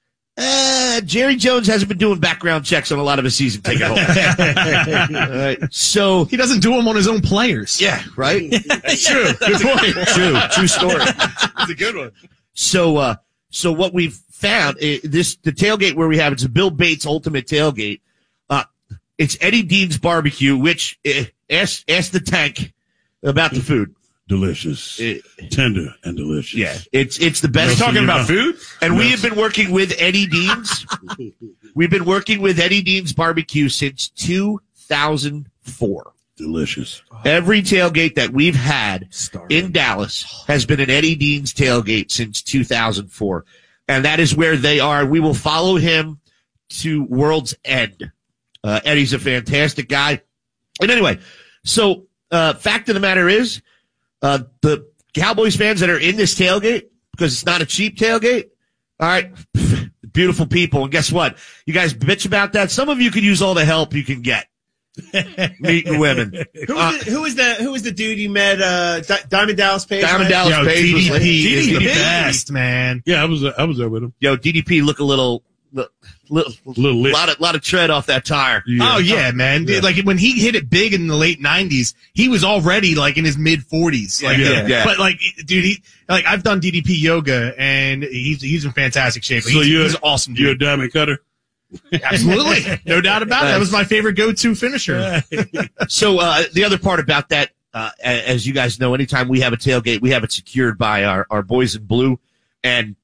uh, Jerry Jones hasn't been doing background checks on a lot of his season ticket holders. All right. So, He doesn't do them on his own players. yeah, right? That's true. Good point. True. True story. That's a good one. So, uh, so what we've found, uh, this, the tailgate where we have, it's a Bill Bates Ultimate Tailgate. Uh, it's Eddie Dean's Barbecue, which, uh, ask, ask the tank about the food. Delicious. Uh, Tender and delicious. yeah, it's, it's the best. Nelson, Talking you about know. food? And we Yes. have been working with Eddie Dean's. We've been working with Eddie Dean's Barbecue since two thousand four. Delicious. Every tailgate that we've had in Dallas has been an Eddie Dean's tailgate since two thousand four. And that is where they are. We will follow him to World's End. Uh, Eddie's a fantastic guy. And anyway, so uh, fact of the matter is, uh, the Cowboys fans that are in this tailgate, because it's not a cheap tailgate, all right, beautiful people. And guess what? You guys bitch about that. Some of you could use all the help you can get. Meeting women. Who Uh, was, the, who was the who was the dude you met? Uh, Di- Diamond Dallas Page. Diamond right? Dallas Yo, Page was D D like- P is the D D P. best, man. Yeah, I was I was there with him. Yo, D D P look a little, little, little, Little lit. lot of, lot of tread off that tire. Yeah. Oh yeah, man! Yeah. Like when he hit it big in the late nineties, he was already like in his mid forties. Like, Yeah, yeah. but like, dude, he like I've done D D P yoga, and he's he's in fantastic shape. So he's, you're he's an awesome You're a dude. diamond cutter. Absolutely, no doubt about it. That was my favorite go-to finisher. So, uh, the other part about that, uh, a- as you guys know, anytime we have a tailgate, we have it secured by our, our boys in blue. And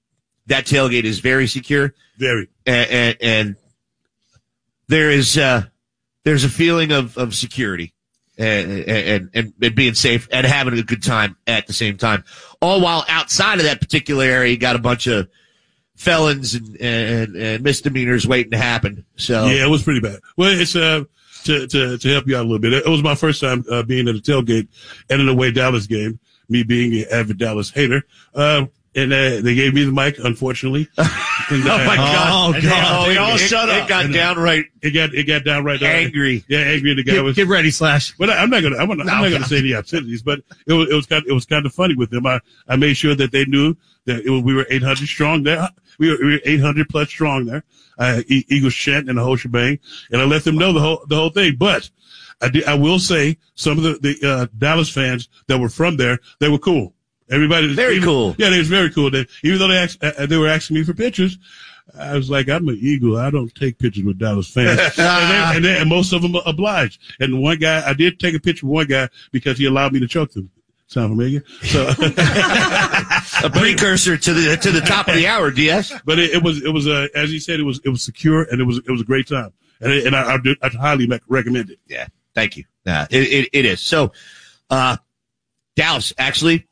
that tailgate is very secure. Very. And, and, and there is, uh, there's a feeling of, of security and, and, and, and being safe and having a good time at the same time. All while outside of that particular area, you got a bunch of felons and, and, and misdemeanors waiting to happen. So yeah, it was pretty bad. Well, it's, uh, to, to, to help you out a little bit. It was my first time, uh, being at a tailgate and an away Dallas game, me being an avid Dallas hater. Uh, And uh, they gave me the mic, unfortunately. And, uh, oh my God! Oh God! They, they all it, shut it, up. It got downright it got it got downright angry. Yeah, angry. The guy Get, was. get ready, Slash. But I, I'm not gonna. I'm, not, I'm not gonna say the obscenities. But it was. It was kind. It was kind of funny with them. I. I made sure that they knew that it was, we were eight hundred strong there. We were, we were eight hundred plus strong there. Uh, e- Eagles chant and the whole shebang. And I let them know the whole the whole thing. But I did. I will say some of the the uh, Dallas fans that were from there, they were cool. Everybody was very even, cool. Yeah, they was very cool. They, even though they asked, uh, they were asking me for pictures, I was like, I'm an Eagle. I don't take pictures with Dallas fans. and, they, and, they, and most of them obliged. And one guy, I did take a picture with one guy because he allowed me to choke them. Sound familiar? So a precursor to the to the top of the hour, D S. But it, it was it was uh, as he said, it was it was secure and it was it was a great time. And it, and I I, did, I highly recommend it. Yeah, thank you. Yeah, it it, it is. So, uh, Dallas actually.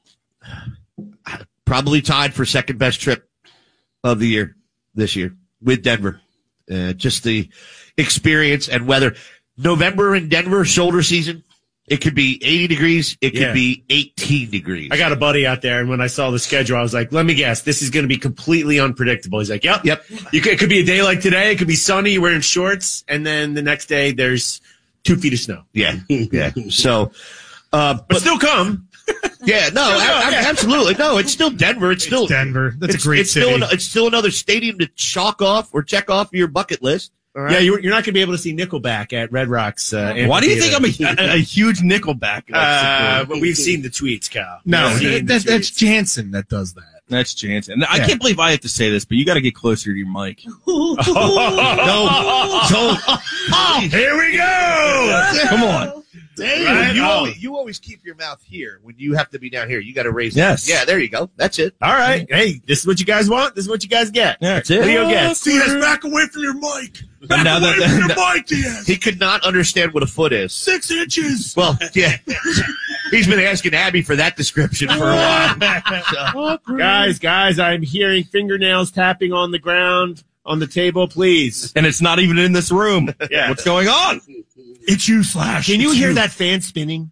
Probably tied for second best trip of the year this year with Denver. Uh, just the experience and weather. November in Denver, shoulder season. It could be eighty degrees. It could Yeah. be eighteen degrees. I got a buddy out there, and when I saw the schedule, I was like, let me guess, this is going to be completely unpredictable. He's like, yep. Yep. You could, it could be a day like today. It could be sunny. You're wearing shorts. And then the next day, there's two feet of snow. Yeah. Yeah. So, uh, But, but still come. yeah, no, Still I, go, I, yeah. absolutely. No, it's still Denver. It's still It's Denver. That's it's, a great it's city. Still, an- it's still another stadium to chalk off or check off your bucket list. All right? Yeah, you're, you're not going to be able to see Nickelback at Red Rocks. Uh, Why do you think I'm amphitheater. a, a, a huge Nickelback? Uh, supporter? but we've seen the tweets, Kyle. No, We've seen that, the that, that's tweets. Jansen that does that. That's Jansen. I Yeah. can't believe I have to say this, but you got to get closer to your mic. No, don't. Oh, here we go. Come on. Dave, Right? you, Oh. always, you always keep your mouth here when you have to be down here. You got to raise Yes. it. Yeah, there you go. That's it. All right. Hey, this is what you guys want. This is what you guys get. Yeah, that's Leo it. gets. Diaz, back away from your mic. Back And now away that- from your that- mic, Diaz. He could not understand what a foot is. Six inches. Well, yeah. He's been asking Abby for that description for a while. So, Guys, guys, I'm hearing fingernails tapping on the ground, on the table, please. And it's not even in this room. Yeah. What's going on? It's you, Slash. Can you It's hear that fan spinning?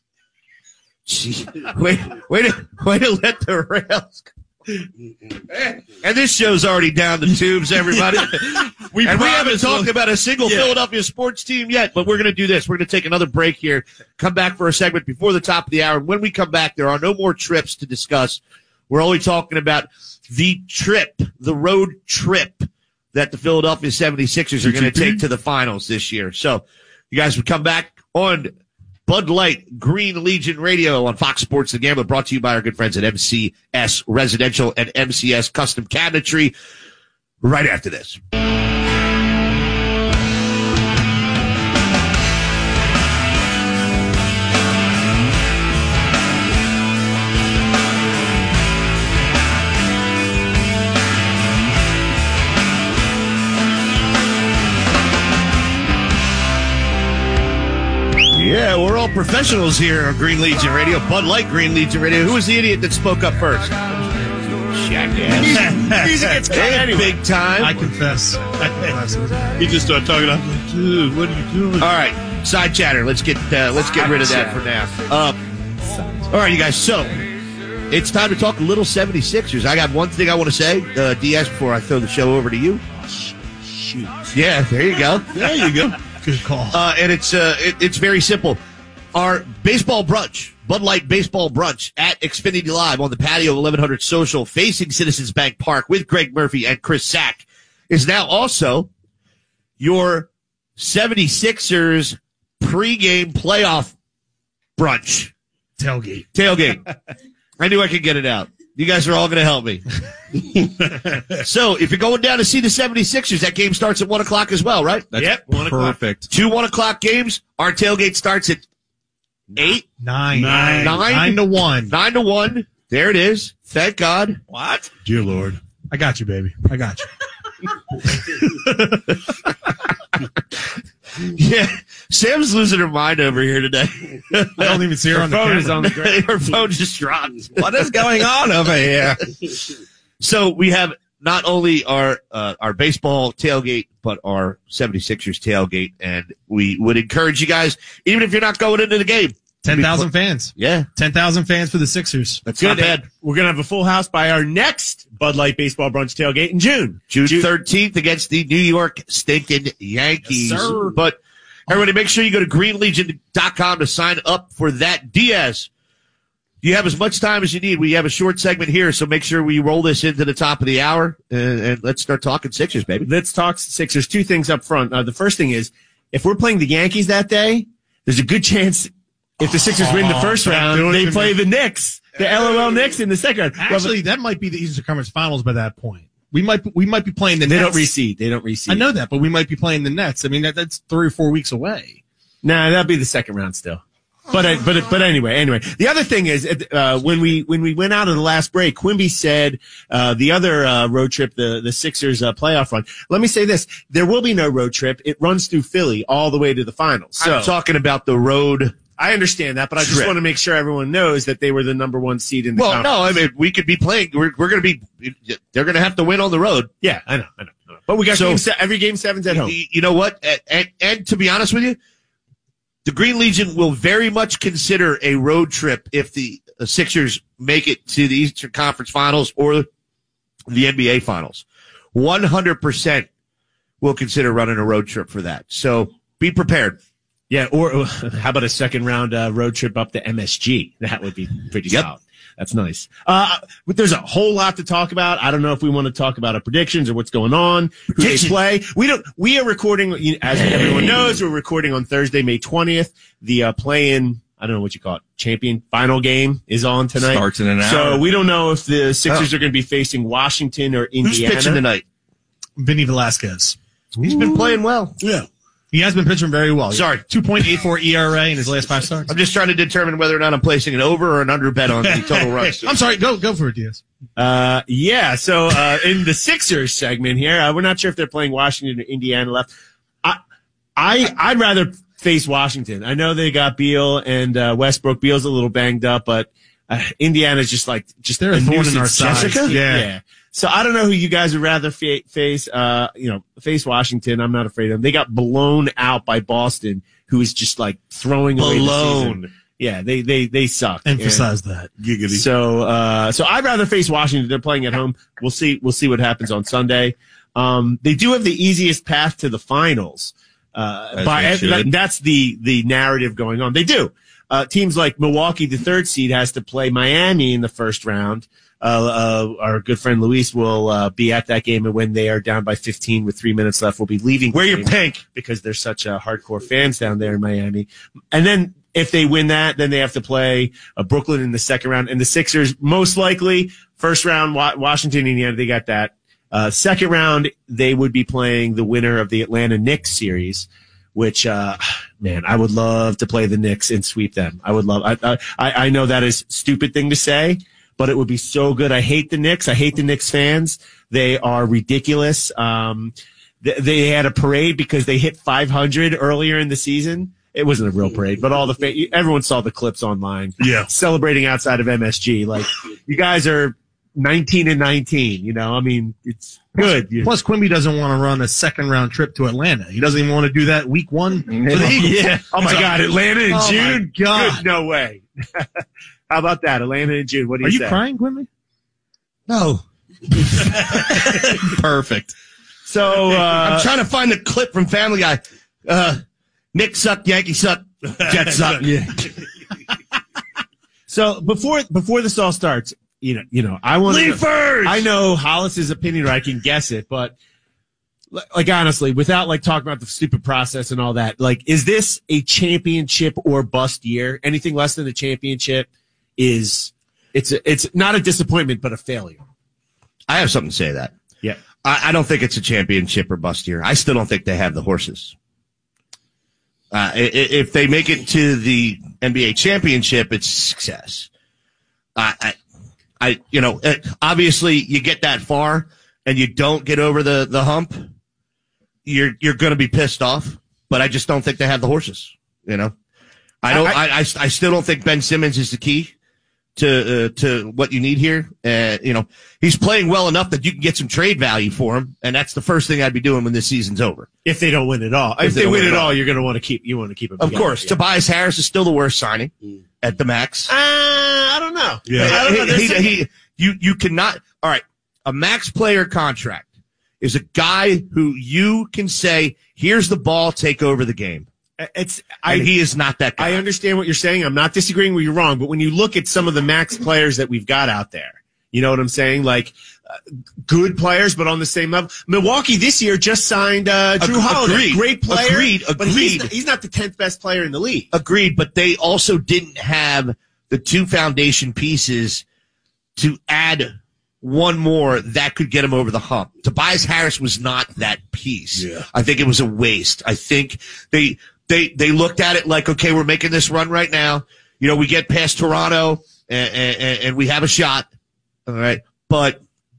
gee, wait, wait, to, wait to let the rails go. And this show's already down the tubes, everybody. We and we haven't promise talked we'll- about a single Yeah. Philadelphia sports team yet, but we're going to do this. We're going to take another break here, come back for a segment before the top of the hour. And when we come back, there are no more trips to discuss. We're only talking about the trip, the road trip that the Philadelphia seventy-sixers are going to take to the finals this year. So you guys would come back on Bud Light Green Legion Radio on Fox Sports The Gambler, brought to you by our good friends at M C S Residential and M C S Custom Cabinetry right after this. Yeah, we're all professionals here on Green Legion Radio, Bud Light Green Legion Radio. Who was the idiot that spoke up first? Jackass. Music gets cut Hey, anyway. big time. I confess. I confess. He just started talking. I was like, dude, what are you doing? All right, side chatter. Let's get uh, let's get rid of that for now. Uh, all right, you guys. So it's time to talk a little seventy-sixers. I got one thing I want to say, uh, D S, before I throw the show over to you. Shoot. Yeah, there you go. There you go. Good call. Uh, and it's uh, it, it's very simple. Our baseball brunch, Bud Light baseball brunch at Xfinity Live on the patio of eleven hundred Social, facing Citizens Bank Park with Greg Murphy and Chris Sack, is now also your seventy-sixers pregame playoff brunch Tailgate. tailgate. I knew I could get it out. You guys are all going to help me. So if you're going down to see the seventy-sixers, that game starts at one o'clock as well, right? That's Yep, one o'clock. perfect. Two one o'clock games. Our tailgate starts at eight, Nine. Nine. Nine. Nine to one. nine to one. There it is. Thank God. What? Dear Lord. I got you, baby. I got you. Yeah, Sam's losing her mind over here today. I don't even see her, her on the phone camera. is on the ground. Her phone just dropped. What is going on over here? So we have not only our uh, our baseball tailgate, but our seventy-sixers tailgate, and we would encourage you guys, even if you're not going into the game. ten thousand fans. Yeah. ten thousand fans for the Sixers. That's Good. not bad. We're going to have a full house by our next Bud Light Baseball Brunch tailgate in June. June thirteenth against the New York stinking Yankees. Yes, sir. But everybody, make sure you go to green legion dot com to sign up for that. Diaz, you have as much time as you need. We have a short segment here, so make sure we roll this into the top of the hour, and, and let's start talking Sixers, baby. Let's talk Sixers. Two things up front. Uh, the first thing is, if we're playing the Yankees that day, there's a good chance if the Sixers win the first round, they play the Knicks, the L O L Knicks in the second round. Actually, that might be the Eastern Conference Finals by that point. We might we might be playing the They Nets. don't reseed. They don't reseed. I know that, but we might be playing the Nets. I mean, that, that's three or four weeks away. Nah, that'll be the second round still. But I, but but anyway, anyway. The other thing is, uh, when we when we went out of the last break, Quimby said uh, the other uh, road trip, the the Sixers uh, playoff run. Let me say this: there will be no road trip. It runs through Philly all the way to the finals. So I'm talking about the road. I understand that, but I just Trip. want to make sure everyone knows that they were the number one seed in the Well, conference. no, I mean, we could be playing. We're, we're going to be, they're going to have to win on the road. Yeah, I know, I know. I know. But we got So- game se- every game seven's at home. You, you know what? And, and, and to be honest with you, the Green Legion will very much consider a road trip if the Sixers make it to the Eastern Conference Finals or the N B A Finals. one hundred percent will consider running a road trip for that. So be prepared. Yeah, or uh, how about a second round uh, road trip up to M S G? That would be pretty Yep. solid. That's nice. Uh, but there's a whole lot to talk about. I don't know if we want to talk about our predictions or what's going on, who they play. We don't. We are recording, as everyone knows, we're recording on Thursday, May twentieth. The uh, play-in, I don't know what you call it, champion final game is on tonight. Starts in an hour. So we don't know if the Sixers are going to be facing Washington or Indiana. Who's pitching tonight? Vinny Velasquez. He's been playing well. Yeah. He has been pitching very well. Sorry. two point eight four E R A in his last five starts. I'm just trying to determine whether or not I'm placing an over or an under bet on the total runs. I'm sorry. Go go for it, Diaz. Uh, yeah. So, uh, in the Sixers segment here, uh, we're not sure if they're playing Washington or Indiana left. I, I, I'd rather face Washington. I know they got Beal and, uh, Westbrook. Beal's a little banged up, but, uh, Indiana's just like, just They're a thorn in our nuisance. side. Jessica? Yeah. Yeah. So I don't know who you guys would rather fa- face, uh, you know, face Washington. I'm not afraid of them. They got blown out by Boston, who is just like throwing away the Blown. season. Yeah. They, they, they suck. Emphasize that. Giggity. So, uh, so I'd rather face Washington. They're playing at home. We'll see. We'll see what happens on Sunday. Um, they do have the easiest path to the finals. Uh, As by, they should. that- that's the, the narrative going on. They do. Uh, teams like Milwaukee, the third seed, has to play Miami in the first round. Uh, uh, our good friend Luis will, uh, be at that game, and when they are down by fifteen with three minutes left, we'll be leaving. Wear the your game pink. because they're such uh, hardcore fans down there in Miami. And then if they win that, then they have to play uh, Brooklyn in the second round. And the Sixers, most likely, first round, Wa- Washington, Indiana, they got that. Uh, second round, they would be playing the winner of the Atlanta Knicks series, which, uh, man, I would love to play the Knicks and sweep them. I would love, I, I, I know that is a stupid thing to say, but it would be so good. I hate the Knicks. I hate the Knicks fans. They are ridiculous. Um, th- they had a parade because they hit five hundred earlier in the season. It wasn't a real parade, but all the fa- everyone saw the clips online. Yeah. Celebrating outside of M S G. Like, you guys are nineteen and nineteen, you know, I mean, it's good. You- Plus, Quimby doesn't want to run a second round trip to Atlanta. He doesn't even want to do that week one. For the Eagles. Yeah. Oh my So- God, Atlanta in Oh, June? my God. Good, no way. How about that? Atlanta in June. What do Are you you say? crying, Quimby? No. Perfect. So, uh, I'm trying to find the clip from Family Guy. Uh, Knicks suck, Yankees suck, Jets suck. Yeah. so before, before this all starts, you know, you know, I want to, Leafers! I know Hollis's opinion, or I can guess it, but like, honestly, without like talking about the stupid process and all that, like, is this a championship or bust year? Anything less than a championship is, it's a, it's not a disappointment, but a failure. I have something to say to that. Yeah. I, I don't think it's a championship or bust year. I still don't think they have the horses. Uh, i- i- if they make it to the N B A championship, it's success. I, I, I you know, uh, obviously you get that far, and you don't get over the, the hump, you're you're going to be pissed off. But I just don't think they have the horses. You know, I don't. I I, I, I still don't think Ben Simmons is the key to uh, to what you need here. Uh, you know, he's playing well enough that you can get some trade value for him, and that's the first thing I'd be doing when this season's over. If they don't win it all, if, if they, they win, win it all, all, you're going to want to keep. You want to keep him. Of course, yeah. Tobias Harris is still the worst signing mm. at the max. Uh, I don't know. Yeah, I don't know. He, he, he, you you cannot. All right, a max player contract is a guy who you can say, here's the ball, take over the game. It's I, and he is not that guy. I understand what you're saying. I'm not disagreeing with you wrong, but when you look at some of the max players that we've got out there, you know what I'm saying? Like uh, good players, but on the same level. Milwaukee this year just signed uh, Drew Holiday. Agreed. Great player. Agreed. Agreed. But he's not, he's not the tenth best player in the league. Agreed. But they also didn't have the two foundation pieces to add one more that could get him over the hump. Tobias Harris was not that piece. Yeah. I think it was a waste. I think they they they looked at it like, okay, we're making this run right now. You know, we get past Toronto and, and, and we have a shot. All right, but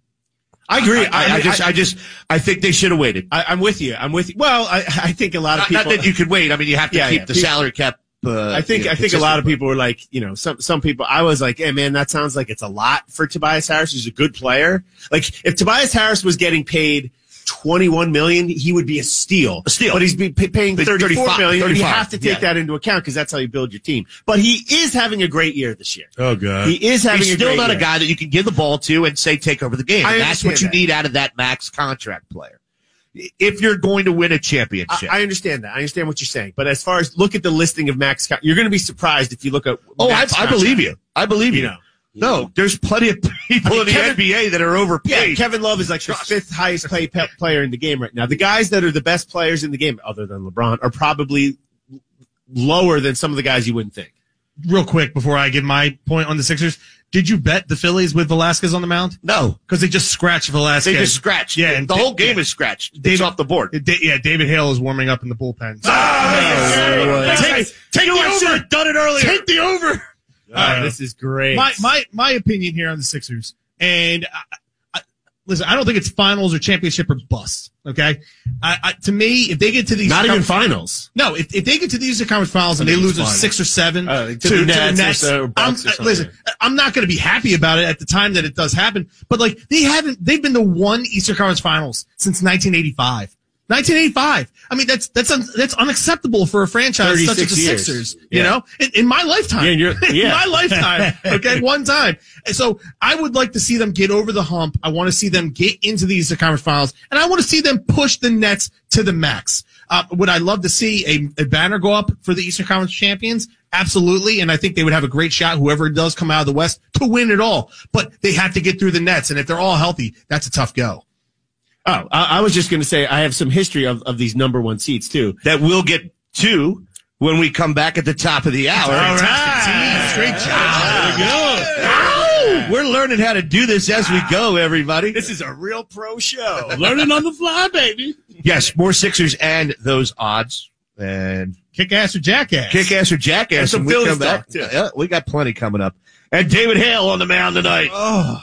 I agree. I, I, I, I just, I, I just, I think they should have waited. I, I'm with you. I'm with you. Well, I, I think a lot of not, people. Not that you could wait. I mean, you have to yeah, keep yeah. the people, salary cap. Uh, I think you know, I think a lot of people were like, you know, some some people. I was like, hey man, that sounds like it's a lot for Tobias Harris. He's a good player. Like if Tobias Harris was getting paid twenty-one million, he would be a steal. A steal. But he's be pay, paying thirty-four million. thirty-five. You have to take yeah. that into account because that's how you build your team. But he is having a great year this year. Oh god, he is having. He's a still great not year. a guy that you can give the ball to and say take over the game. And that's what you that. need out of that max contract player. If you're going to win a championship. I, I understand that. I understand what you're saying. But as far as look at the listing of max, con- you're going to be surprised if you look at. Oh, I, max I believe you. I believe you. You know. No, there's plenty of people I mean, in the Kevin, N B A that are overpaid. Yeah, Kevin Love is like the fifth highest paid player in the game right now. The guys that are the best players in the game, other than LeBron, are probably lower than some of the guys you wouldn't think. Real quick before I give my point on the Sixers, did you bet the Phillies with Velasquez on the mound? No, because they just scratched Velasquez. They just scratched. Yeah, and the whole game yeah. is scratched. David, it's off the board. It, yeah, David Hale is warming up in the bullpen. So. Oh, take take the over. Done it earlier. Take the over. All right, this is great. My my my opinion here on the Sixers, and I, I, listen, I don't think it's finals or championship or bust. Okay, I, I, to me, if they get to these, not even finals. No, if if they get to these conference finals and they lose a six or seven uh, to, to, the to Nets, the Nets, or so, or I'm, or listen, I'm not going to be happy about it at the time that it does happen. But like they haven't, they've been to one Eastern Conference Finals since nineteen eighty-five. nineteen eighty-five. I mean, that's that's un, that's unacceptable for a franchise such as the years. Sixers. Yeah. You know, in, in my lifetime, yeah, you're, yeah. in my lifetime. Okay, one time. And so I would like to see them get over the hump. I want to see them get into the Eastern Conference Finals, and I want to see them push the Nets to the max. Uh, would I love to see a, a banner go up for the Eastern Conference champions? Absolutely, and I think they would have a great shot, whoever does come out of the West, to win it all. But they have to get through the Nets, and if they're all healthy, that's a tough go. Oh, I, I was just going to say I have some history of, of these number one seats too that we'll get to when we come back at the top of the hour. All right. Great job. Ah, there we go. Ow. We're learning how to do this as we go, everybody. This is a real pro show. Learning on the fly, baby. Yes, more Sixers and those odds. And kick ass or jackass. Kick ass or jackass. And some and we Phillies come back. too. Yeah, we got plenty coming up. And David Hale on the mound tonight. Oh.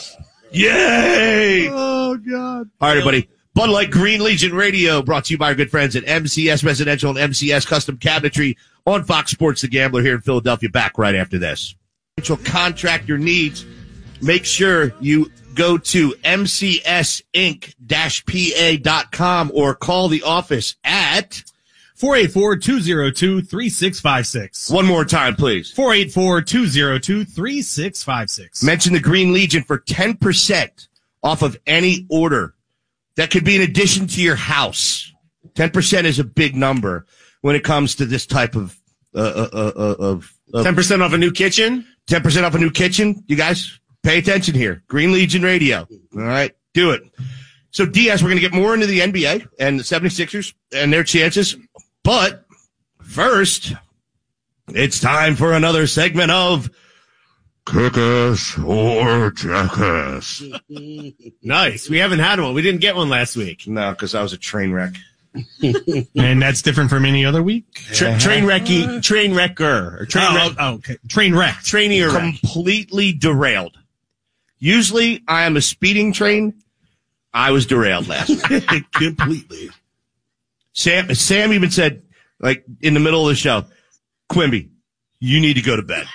Yay! Oh, God. All right, everybody. Bud Light Green Legion Radio brought to you by our good friends at M C S Residential and M C S Custom Cabinetry on Fox Sports The Gambler here in Philadelphia. Back right after this. Contract your needs. Make sure you go to M C S Inc P A dot com or call the office at four eight four, two oh two, three six five six. One more time, please. four eight four, two oh two, three six five six. Mention the Green Legion for ten percent off of any order. That could be in addition to your house. ten percent is a big number when it comes to this type of, uh, uh, uh, of, of ten percent off a new kitchen? ten percent off a new kitchen. You guys pay attention here. Green Legion Radio. All right. Do it. So Diaz, we're going to get more into the N B A and the seventy-sixers and their chances. But first, it's time for another segment of Kick-Ass or Jackass. Nice. We haven't had one. We didn't get one last week. No, because I was a train wreck. And that's different from any other week? Tra- train wrecky, train wrecker. Or train oh, wreck. oh, okay. Train wreck. Trainee or wreck. Completely derailed. Usually I am a speeding train. I was derailed last week. Completely. Sam, Sam even said, like, in the middle of the show, Quimby, you need to go to bed.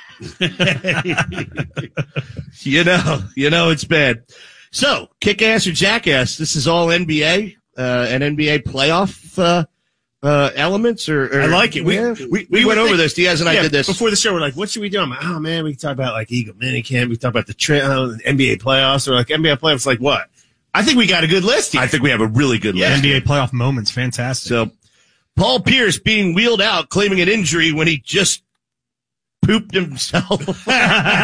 you know, you know it's bad. So, kick-ass or jackass, this is all N B A, uh, and N B A playoff, uh, uh, elements or, or I like it. We, yeah, we, we, we went over think, this. Diaz and yeah, I did this. Before the show, we're like, what should we do? I'm like, oh man, we can talk about like Eagle Minicamp. We can talk about the tra- uh, N B A playoffs or like N B A playoffs. Like what? I think we got a good list here. I think we have a really good Yeah. list. N B A playoff moments, fantastic. So, Paul Pierce being wheeled out, claiming an injury when he just pooped himself. Wow.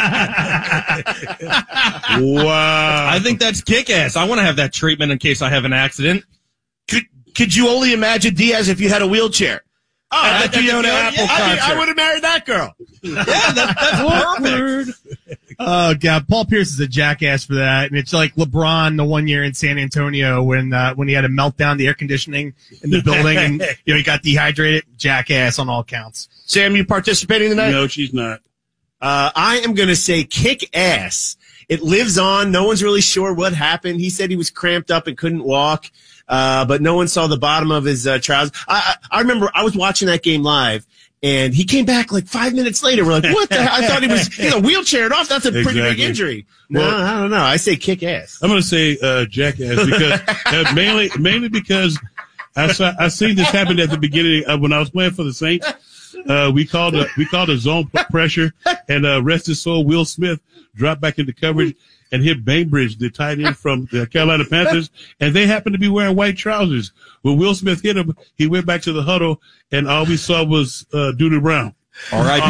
I think that's kick-ass. I want to have that treatment in case I have an accident. Could could you only imagine, Diaz, if you had a wheelchair? Oh, At the Fiona Apple I, mean, concert. I would have married that girl. Yeah, that, that's perfect. Oh god, Paul Pierce is a jackass for that, and it's like LeBron the one year in San Antonio when uh, when he had a meltdown, the air conditioning in the building, and you know he got dehydrated. Jackass on all counts. Sam, you participating tonight? No, she's not. Uh, I am going to say kick ass. It lives on. No one's really sure what happened. He said he was cramped up and couldn't walk, uh, but no one saw the bottom of his uh, trousers. I, I, I remember I was watching that game live, and he came back like five minutes later. We're like, what the hell? I thought he was you know, wheelchaired off. That's a pretty big Exactly. injury. No, Well- I don't know. I say kick ass. I'm going to say uh, jackass because uh, mainly mainly because I saw I seen this happen at the beginning uh, when I was playing for the Saints. Uh, we called a we called a zone p- pressure, and uh, rest his soul, Will Smith dropped back into coverage and hit Bainbridge, the tight end from the Carolina Panthers, and they happened to be wearing white trousers. When Will Smith hit him, he went back to the huddle, and all we saw was uh, Doodoo Brown. R I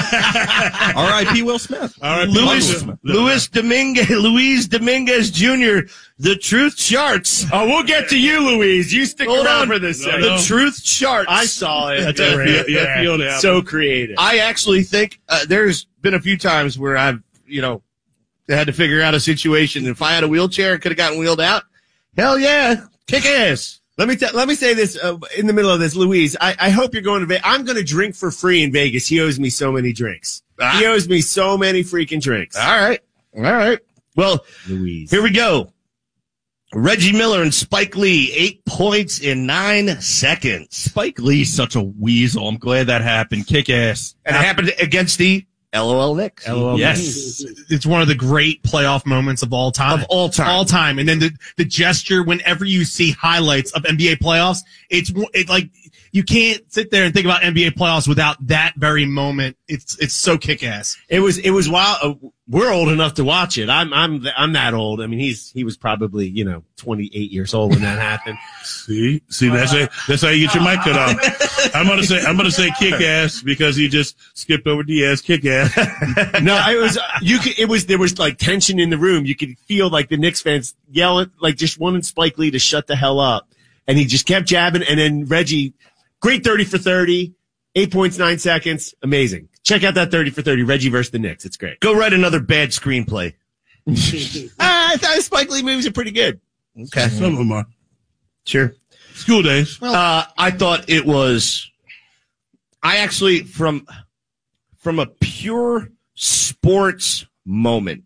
P R I P Will Smith. R I P Luis, Luis Dominguez, Luis Dominguez Junior, the truth charts. Oh, we'll get to you, Louise. You stick Hold around on. for this. No, second. no. The truth charts. I saw it. That's great. Yeah, Fiona Apple. So creative. I actually think uh, there's been a few times where I've, you know, had to figure out a situation. If I had a wheelchair and could have gotten wheeled out, hell yeah, kick ass. Let me t- let me say this uh, in the middle of this, Louise. I, I hope you're going to Vegas. I'm going to drink for free in Vegas. He owes me so many drinks. Ah. He owes me so many freaking drinks. All right. All right. Well, Louise. here we go. Reggie Miller and Spike Lee, eight points in nine seconds. Spike Lee's such a weasel. I'm glad that happened. Kick ass. And it happened against the L O L Knicks. L O L Yes. It's one of the great playoff moments of all time. Of all time. All time. And then the, the gesture, whenever you see highlights of N B A playoffs, it's it like you can't sit there and think about N B A playoffs without that very moment. It's it's so kick-ass. It was it was wild. Uh, we're old enough to watch it. I'm I'm I'm that old. I mean, he's he was probably you know twenty-eight years old when that happened. See, see, that's how, that's how you get your mic cut off. I'm gonna say, I'm gonna say kick ass because he just skipped over Diaz. Kick ass. No, it was you could. It was there was like tension in the room. You could feel like the Knicks fans yelling, like just wanting Spike Lee to shut the hell up, and he just kept jabbing. And then Reggie, great thirty for thirty, eight points, nine seconds, amazing. Check out that thirty for thirty, Reggie versus the Knicks. It's great. Go write another bad screenplay. Ah, I thought Spike Lee movies are pretty good. Okay. Some of them are Sure. school days. Uh, I thought it was, I actually, from, from a pure sports moment,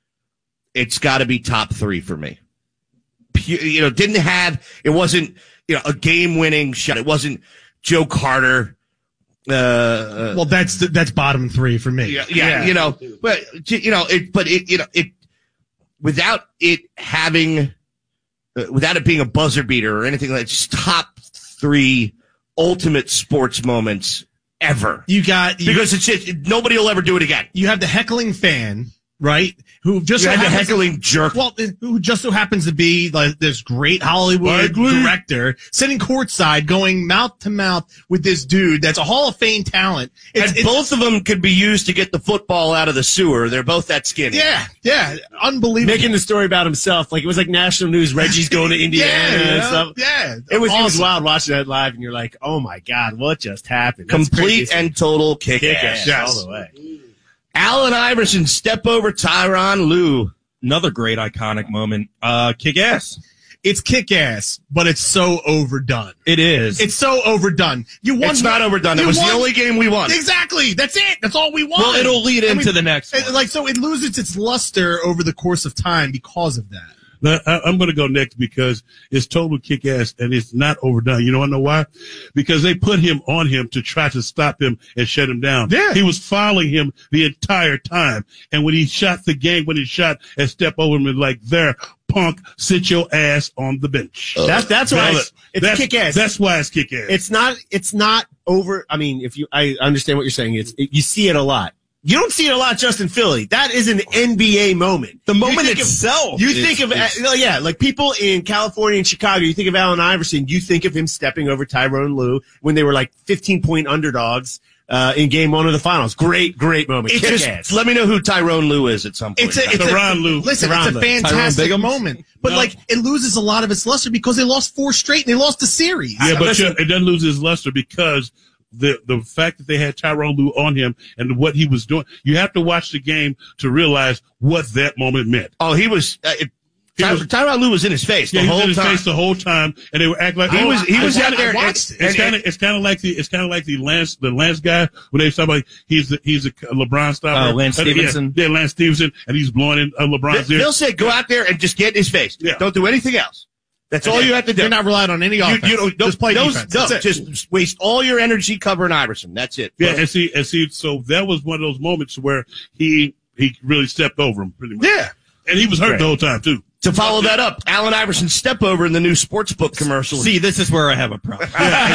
it's got to be top three for me. Pu- you know, didn't have, it wasn't, you know, a game winning shot. It wasn't Joe Carter. Uh, uh, Well, that's that's bottom three for me. yeah, yeah, you know, but, you know, it, but it, you know, it, without it having, uh, without it being a buzzer beater or anything like that, just top three ultimate sports moments ever. You got you, Because it's just, nobody will ever do it again. you have the heckling fan, right? Who just You so had the happens- heckling jerk. Well, who just so happens to be like this great Hollywood Spike Lee. director sitting courtside, going mouth to mouth with this dude that's a Hall of Fame talent. It's, and it's- both of them could be used to get the football out of the sewer. They're both that skinny. yeah, yeah, unbelievable. Making the story about himself, like it was like national news. Reggie's going to Indiana yeah, and you know? stuff. yeah, It was, it was awesome. wild watching that live, and you're like, "Oh my god, what just happened?" That's Complete crazy. and total kick, kick ass. ass Yes. all the way. Allen Iverson step over Tyronn Lue. Another great iconic moment. Uh, kick ass. It's kick ass, but it's so overdone. It is. It's so overdone. You won. It's not overdone. It you was won- the only game we won. Exactly. That's it. That's all we want. well, it'll lead And into we- the next and, one. Like so, it loses its luster over the course of time because of that. Now, I, I'm going to go next because it's total kick-ass and it's not overdone. You know, I know why? Because they put him on him to try to stop him and shut him down. Yeah. He was following him the entire time. And when he shot the game, when he shot and stepped over him and like, there, punk, sit your ass on the bench. Uh, that's, that's why That's- it's, it's that's, kick-ass. That's why it's kick-ass. It's not, it's not over. I mean, if you, I understand what you're saying. It's, it, you see it a lot. You don't see it a lot just in Philly. That is an N B A moment. The You moment think of- itself. You is- think of, is- uh, yeah, like people in California and Chicago, you think of Allen Iverson, you think of him stepping over Tyrone Lue when they were like fifteen point underdogs, uh, in game one of the finals. Great, great moment. It's Kick just, ass. let me know who Tyrone Lue is at some point. It's a, it's Tyronn a, Lue. listen, Tyronn it's Lue. a fantastic Tyronn Biggums? moment. But No. like, it loses a lot of its luster because they lost four straight and they lost the series. Yeah, but listen- you- it doesn't lose his luster because the the fact that they had Tyronn Lue on him and what he was doing. You have to watch the game to realize what that moment meant. Oh, he was, uh, it, He Ty- was- Tyrone Lue was in his face Yeah, the he was whole in his time. face the whole time, and they were acting like He oh, was- he I- was I- out I there watched and- it. It's and- kind of it's kind of like the it's kind of like the Lance the Lance guy when they talk about he's the, he's a LeBron stopper. Oh, Lance Uh, yeah, Stevenson. Yeah, Lance Stevenson, and he's blowing in uh, LeBron's ear. They'll say, go out there and just get in his face. Yeah. Don't do anything else. That's all you have to do. They're not relying on any You, offense. you don't, just play those, defense. No, That's it. just waste all your energy covering Iverson. That's it. Yeah, and see, and see, so that was one of those moments where he he really stepped over him pretty much. Yeah. And he was hurt Right. the whole time too. To follow that up, Allen Iverson's step over in the new sportsbook commercial. See, this is where I have a problem.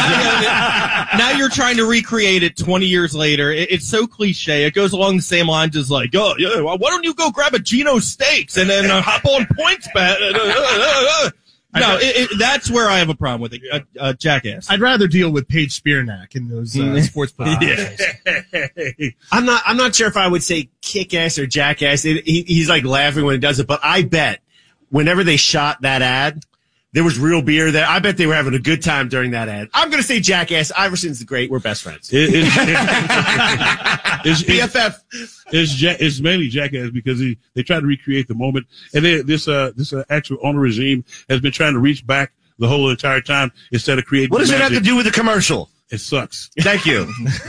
Now you're trying to recreate it twenty years later. It, it's so cliche. It goes along the same lines as like, oh, yeah, well, why don't you go grab a Geno Steaks and then uh, hop on points bet? No, it, it, that's where I have a problem with it. Uh, uh, jackass. I'd rather deal with Paige Spearnack in those uh, sports book. I'm not, I'm not sure if I would say kick ass or jackass. It, he, he's like laughing when he does it, but I bet whenever they shot that ad, there was real beer there. I bet they were having a good time during that ad. I'm going to say jackass. Iverson's the great. We're best friends. It, it, it's, B it's, F F. it's, ja- it's mainly jackass because he, they tried to recreate the moment, and they, this uh this uh, actual owner regime has been trying to reach back the whole entire time instead of creating. What does it have magic. to do with the commercial? It sucks. Thank you.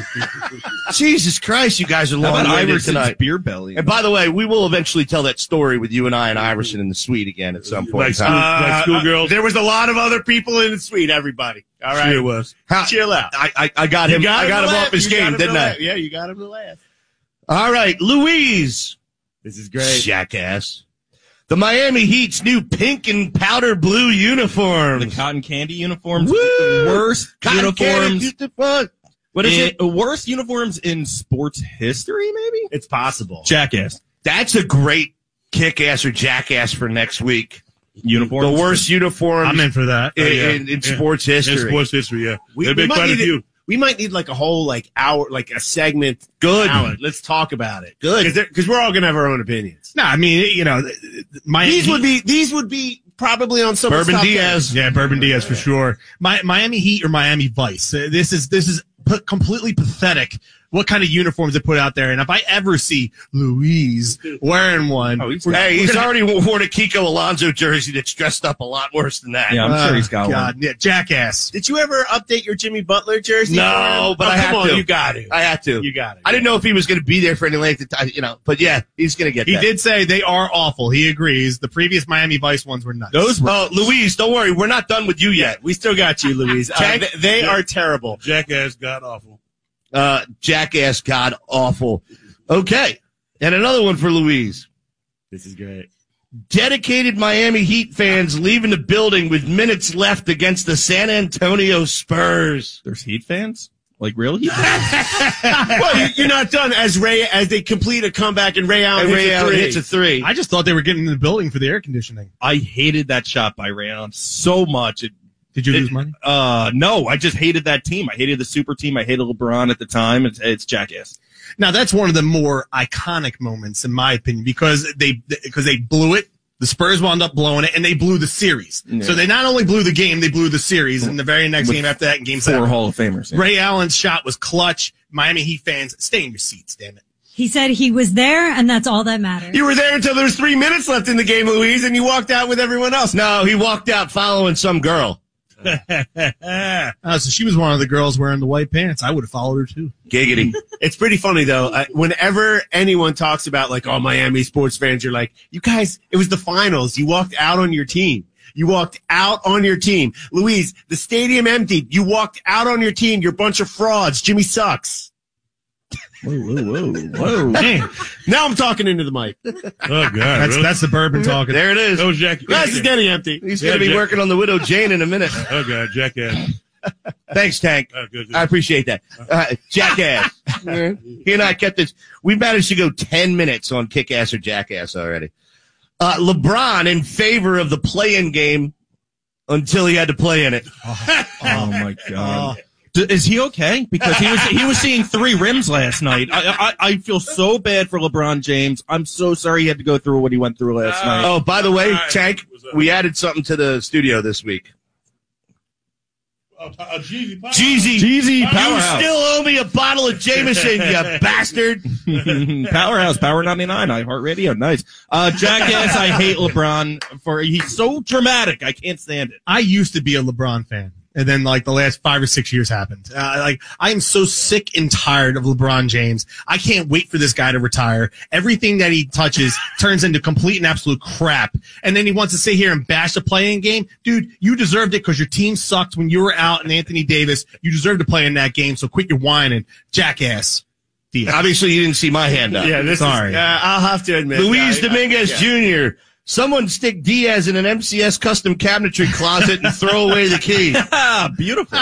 Jesus Christ, you guys are How about long-winded Iverson's tonight. beer belly? And by the way, we will eventually tell that story with you and I and Iverson in the suite again at some point. Like in school, time. like schoolgirls. There was a lot of other people in the suite, everybody. All right. Sure was. How- Chill out. I, I, I got You him. I got to him laugh. off his You got game, him to didn't I? laugh. Yeah, you got him to laugh. All right, Louise. This is great. Jackass. The Miami Heat's new pink and powder blue The uniforms. cotton candy uniforms. Woo! Worst Cotton uniforms. candy, what? What is in, it? Worst uniforms in sports history, maybe? It's possible. Jackass. That's a great kick-ass or jackass for next week. Uniforms. The worst uniforms I'm in for that. in, Oh, yeah. in, in Yeah. sports history. In sports history, yeah. We, There've we been might quite a need few. it- we might need like a whole like hour, like a segment. Good. Hour. Let's talk about it. Good. Because we're all going to have our own opinions. No, I mean, you know, my These would be, these would be probably on some Bourbon Diaz. Yeah, Bourbon Diaz for sure. My, Miami Heat or Miami Vice. Uh, This is this is p- completely pathetic. What kind of uniforms they put out there? And if I ever see Louise wearing one, Oh, he's- we're- Hey, we're he's gonna- already worn a Kiko Alonso jersey that's dressed up a lot worse than that. Yeah, I'm Uh, sure he's got God, one. yeah, jackass. Did you ever update your Jimmy Butler jersey? No, but Oh, I come have on, to. You got to. I had to. You got it. I didn't know if he was going to be there for any length of time, you know, but yeah, he's going to get He that. did say they are awful. He agrees. The previous Miami Vice ones were nuts. Those were Oh, Louise, don't worry. We're not done with you yet. We still got you, Louise. Uh, Tank- they they are terrible. Jackass, god awful. Uh, jackass, god awful. Okay. And another one for Louise. This is great. Dedicated Miami Heat fans leaving the building with minutes left against the San Antonio Spurs. There's Heat fans? Like real Heat fans? Well, you- you're not done as Ray as they complete a comeback and Ray Allen And hits Ray a Allen three. hits a three. I just thought they were getting in the building for the air conditioning. I hated that shot by Ray Allen so much. It, Did you it- lose money? Uh, no, I just hated that team. I hated the super team. I hated LeBron at the time. It's, it's jackass. Now that's one of the more iconic moments, in my opinion, because they because they blew it. The Spurs wound up blowing it, and they blew the series. Yeah. So they not only blew the game, they blew the series. And the very next With game after that, in Game Four Seven, Hall of Famers. yeah. Ray Allen's shot was clutch. Miami Heat fans, stay in your seats, damn it. He said he was there, and that's all that matters. You were there until there was three minutes left in the game, Louise, and you walked out with everyone else. No, he walked out following some girl. Oh, so she was one of the girls wearing the white pants. I would have followed her too. Giggity. It's pretty funny though. Uh, whenever anyone talks about like, oh, Miami sports fans, you're like, you guys, it was the finals. You walked out on your team. You walked out on your team. Louise, the stadium emptied. You walked out on your team. You're a bunch of frauds. Jimmy sucks. Whoa, whoa, whoa, whoa. Man. Now I'm talking into the mic. Oh, God. That's really? that's the bourbon talking. There it is. Oh, Jackie. Glass is getting empty. He's Yeah, going to be Jack- working on the Widow Jane in a minute. Oh, God, jackass. Thanks, Tank. Oh, good, good. I appreciate that. Uh, jackass. He and I kept this. We managed to go ten minutes on kick-ass or jackass already. Uh, LeBron in favor of the play-in game until he had to play in it. Oh, my God. D- Is he okay? Because he was he was seeing three rims last night. I, I I feel so bad for LeBron James. I'm so sorry he had to go through what he went through last night. Oh, by the way, Hi. Tank, What's up? we added something to the studio this week. Oh, uh, Jeezy. Power- Jeezy. Jeezy, You powerhouse. still owe me a bottle of Jameson, you bastard. Powerhouse, Power ninety-nine, iHeartRadio, nice. Uh, Jackass, I hate LeBron for he's so dramatic. I can't stand it. I used to be a LeBron fan. And then, like, the last five or six years happened. Uh, like, I am so sick and tired of LeBron James. I can't wait for this guy to retire. Everything that he touches turns into complete and absolute crap. And then he wants to sit here and bash the playing game. Dude, you deserved it because your team sucked when you were out and Anthony Davis. You deserved to play in that game, so quit your whining. Jackass. Diaz. Obviously, you didn't see my hand up. Yeah, this Sorry. is, uh, I'll have to admit. Luis I- I- Dominguez yeah. Junior Someone stick Diaz in an M C S custom cabinetry closet and throw away the key. Ah, beautiful.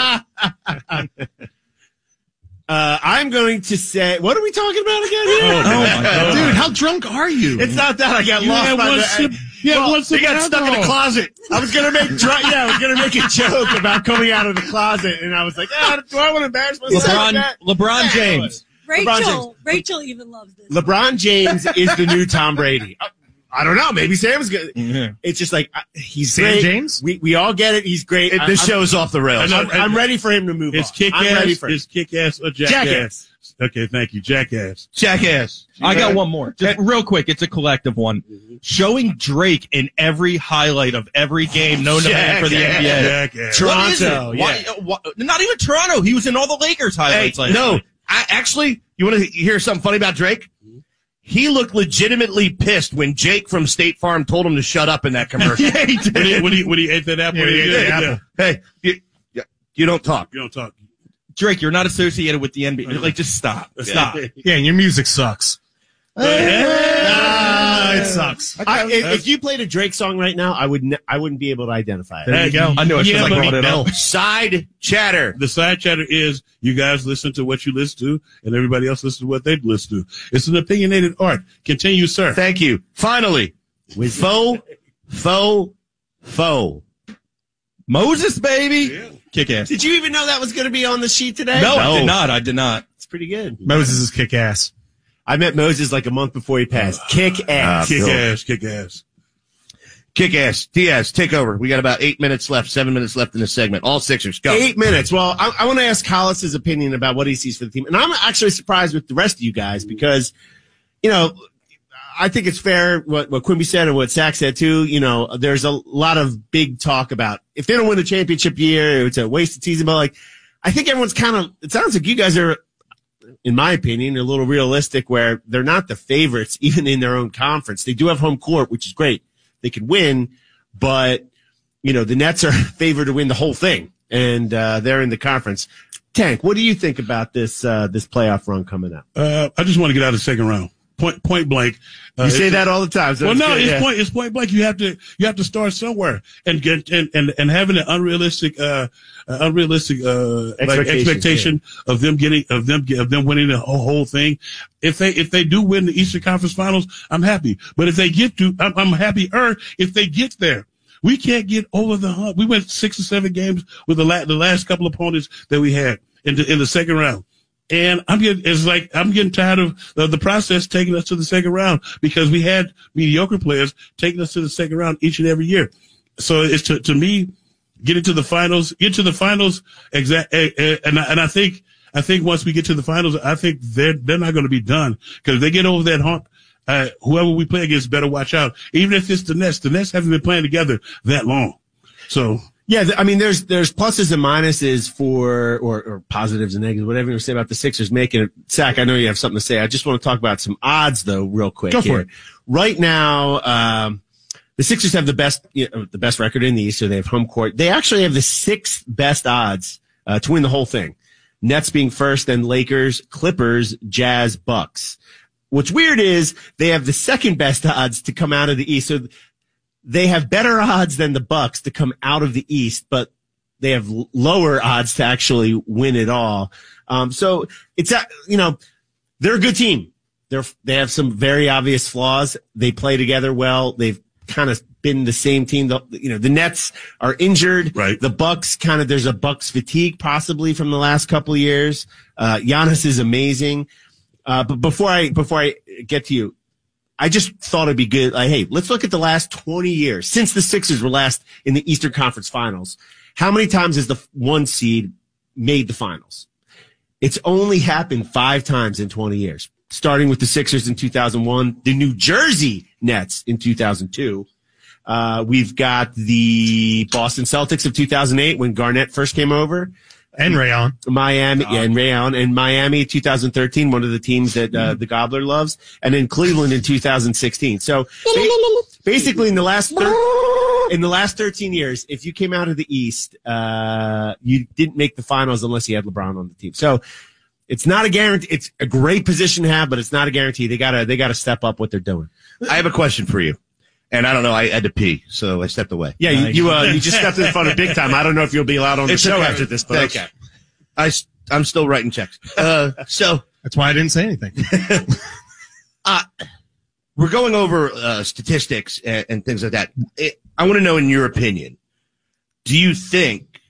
Uh, I'm going to say, what are we talking about again? Oh, my God. Dude, how drunk are you? It's not that I got You lost had by one the. sip. You had well, one sip He got of stuck in a alcohol. closet. I was gonna make dry, yeah, I was gonna make a joke about coming out of the closet, and I was like, ah, do I want to embarrass myself? with LeBron that? LeBron James. LeBron Rachel, Rachel even loves this. LeBron James is the new Tom Brady. I, I don't know. Maybe Sam's good. Yeah. It's just like uh, he's Sam great. James? We we all get it. He's great. It, I- this I'm- show's off the rails. I know. I'm, I'm ready for him to move It's on. kick I'm ready ass. for him. It's kick ass or jackass. Jackass. Okay, thank you, jackass. Jackass. I got one more. Just real quick. It's a collective one. Showing Drake in every highlight of every game known to man for the N B A. Jackass. What is it? Toronto, Why, why, not even Toronto. He was in all the Lakers Hey, highlights. last no. night. I, actually, you want to hear something funny about Drake? He looked legitimately pissed when Jake from State Farm told him to shut up in that commercial. Yeah, he did. When he, when he when he ate that apple, Yeah, he he ate did, the yeah. apple. Hey, you, you don't talk. You don't talk. Drake, you're not associated with the N B A. Like, just stop. Stop. Yeah, and your music sucks. Ah, it sucks. I, if, if you played a Drake song right now, I would ne- I wouldn't be able to identify it. There you go. I knew I should Yeah, have but- brought it up. Side chatter. The side chatter is you guys listen to what you listen to, and everybody else listen to what they listen to. It's an opinionated art. Continue, sir. Thank you. Finally, faux, faux, faux. Moses, baby. Kick ass. Did you even know that was going to be on the sheet today? No, I No. did not. I did not. It's pretty good. Moses is kick ass. I met Moses like a month before he passed. Kick ass. Kick Bill. ass, kick ass. Kick ass. Diaz, take over. We got about eight minutes left, seven minutes left in this segment. All Sixers, go. Eight minutes. Well, I, I want to ask Hollis's opinion about what he sees for the team. And I'm actually surprised with the rest of you guys because, you know, I think it's fair what, what Quimby said and what Sack said too. You know, there's a lot of big talk about if they don't win the championship year, it's a wasted season. But like, I think everyone's kind of, it sounds like you guys are, in my opinion, a little realistic where they're not the favorites even in their own conference. They do have home court, which is great. They could win, but you know, the Nets are favored to win the whole thing and, uh, they're in the conference. Tank, what do you think about this, uh, this playoff run coming up? Uh, I just want to get out of the second round. Point, point blank. Uh, You say it's- that all the time. So Well, it's no, good, it's yeah. point. It's point blank. You have to. You have to start somewhere, and get and and, and having an unrealistic, uh, uh unrealistic, uh, like Expectations, expectation of them getting of them of them winning the whole, whole thing. If they if they do win the Eastern Conference Finals, I'm happy. But if they get to, I'm, I'm happier if they get there. We can't get over the hump. We went six or seven games with the la- the last couple of opponents that we had in the in the second round. And I'm getting, it's like, I'm getting tired of the, the process taking us to the second round because we had mediocre players taking us to the second round each and every year. So it's to, to me, getting to the finals, get to the finals, exact, and I, and I think, I think once we get to the finals, I think they're, they're not going to be done because if they get over that hump, uh, whoever we play against better watch out. Even if it's the Nets, the Nets haven't been playing together that long. So Yeah, th- I mean, there's there's pluses and minuses for, or, or positives and negatives, whatever you say about the Sixers making it. Zach, I know you have something to say. I just want to talk about some odds, though, real quick. Go for here. it. Right now, um, the Sixers have the best you know, the best record in the East, so they have home court. They actually have the sixth best odds uh, to win the whole thing. Nets being first, then Lakers, Clippers, Jazz, Bucks. What's weird is they have the second best odds to come out of the East. So they have better odds than the Bucks to come out of the East, but they have l- lower odds to actually win it all. Um, so it's, a, you know, they're a good team. They're, they have some very obvious flaws. They play together well. They've kind of been the same team. The, you know, the Nets are injured. Right. The Bucks kind of, there's a Bucks fatigue possibly from the last couple of years. Uh, Giannis is amazing. Uh, but before I, before I get to you, I just thought it'd be good. Like, hey, let's look at the last twenty years since the Sixers were last in the Eastern Conference Finals. How many times has the one seed made the finals? It's only happened five times in twenty years, starting with the Sixers in two thousand one, the New Jersey Nets in two thousand two. Uh, we've got the Boston Celtics of two thousand eight when Garnett first came over. And Rayon. Miami, yeah, and Rayon, and Miami two thousand thirteen, one of the teams that uh, the Gobbler loves, and then Cleveland in two thousand sixteen. So ba- basically, in the last thir- in the last thirteen years, if you came out of the East, uh, you didn't make the finals unless you had LeBron on the team. So it's not a guarantee. It's a great position to have, but it's not a guarantee. They gotta they gotta step up what they're doing. I have a question for you. And I don't know, I had to pee, so I stepped away. Yeah, you you, uh, you just stepped in front of big time. I don't know if you'll be allowed on the It's show okay. after this, but Thanks. okay. I, s- I'm still writing checks. Uh, so That's why I didn't say anything. uh, we're going over uh, statistics and, and things like that. It, I want to know, in your opinion, do you think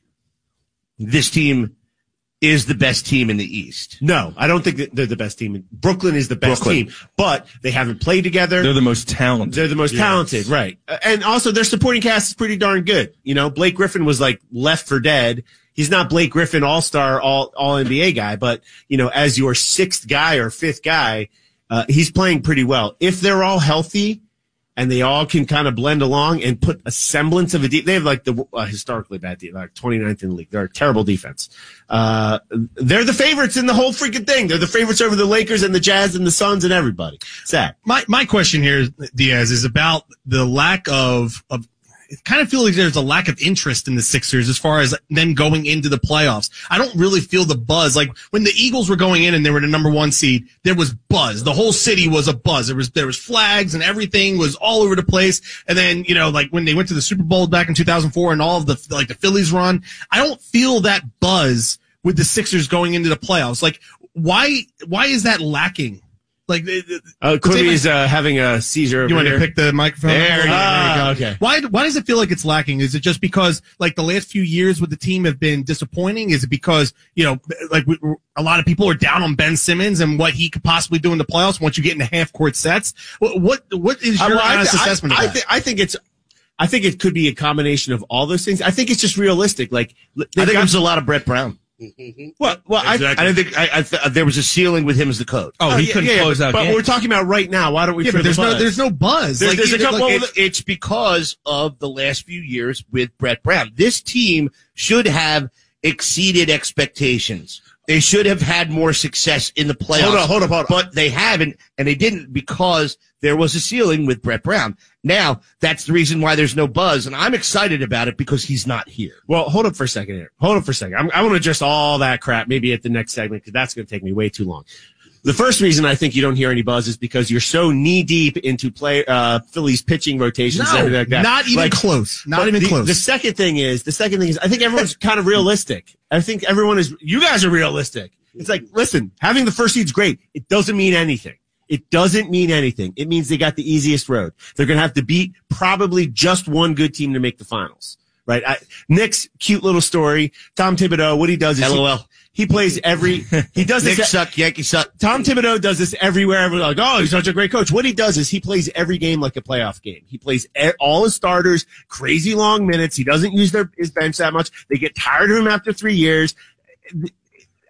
this team is the best team in the East? No, I don't think that they're the best team. Brooklyn is the best Brooklyn. team, but they haven't played together. They're the most talented. They're the most Yes. talented, right? Uh, And also, their supporting cast is pretty darn good. You know, Blake Griffin was like left for dead. He's not Blake Griffin, all-star, all, all N B A guy, but, you know, as your sixth guy or fifth guy, uh, he's playing pretty well. If they're all healthy and they all can kind of blend along and put a semblance of a deep, they have like the uh, historically bad team, like twenty-ninth in the league. They're a terrible defense. Uh, they're the favorites in the whole freaking thing. They're the favorites over the Lakers and the Jazz and the Suns and everybody. Sad. My my question here, Diaz, is about the lack of of. It kind of feels like there's a lack of interest in the Sixers as far as them going into the playoffs. I don't really feel the buzz. Like when the Eagles were going in and they were the number one seed, there was buzz. The whole city was a buzz. There was, there was flags and everything was all over the place. And then, you know, like when they went to the Super Bowl back in two thousand four and all of the, like the Phillies run, I don't feel that buzz with the Sixers going into the playoffs. Like why, why is that lacking? Like, Uh, Quimby is uh, having a seizure. you over want here. to pick the microphone? There you go. Ah, Okay. Why, why does it feel like it's lacking? Is it just because, like, the last few years with the team have been disappointing? Is it because, you know, like, we, a lot of people are down on Ben Simmons and what he could possibly do in the playoffs once you get into half-court sets? What, what, what is Uh, your well, I honest th- I- assessment I, of that? thi- I think it's, I think it could be a combination of all those things. I think it's just realistic. Like, I think it was a lot of Brett Brown. well, well, I, I didn't think I, I th- there was a ceiling with him as the coach. Oh, he yeah, couldn't yeah, yeah, close but, out But games. we're talking about right now. Why don't we? yeah, feel but there's the no, buzz? there's no buzz. There's- like, there's a either- couple- like, Well, it's, it's because of the last few years with Brett Brown. This team should have exceeded expectations. They should have had more success in the playoffs. Hold on, hold on, hold on. But they haven't, and they didn't because there was a ceiling with Brett Brown. Now, that's the reason why there's no buzz, and I'm excited about it because he's not here. Well, hold up for a second here. Hold up for a second. I'm, I want to address all that crap maybe at the next segment because that's going to take me way too long. The first reason I think you don't hear any buzz is because you're so knee deep into play uh Phillies pitching rotations and no, everything like that. not even Like, close. Not but even the, close. The second thing is, the second thing is, I think everyone's kind of realistic. I think everyone is, you guys are realistic. It's like, listen, having the first seed's great. It doesn't mean anything. It doesn't mean anything. It means they got the easiest road. They're going to have to beat probably just one good team to make the finals, right? I, Nick's cute little story. Tom Thibodeau, what he does is LOL. He, he plays every, he does Knicks this. suck, Yankees suck. Tom Thibodeau does this everywhere. Everyone's like, oh, he's such a great coach. What he does is he plays every game like a playoff game. He plays e- all his starters, crazy long minutes. He doesn't use their, his bench that much. They get tired of him after three years.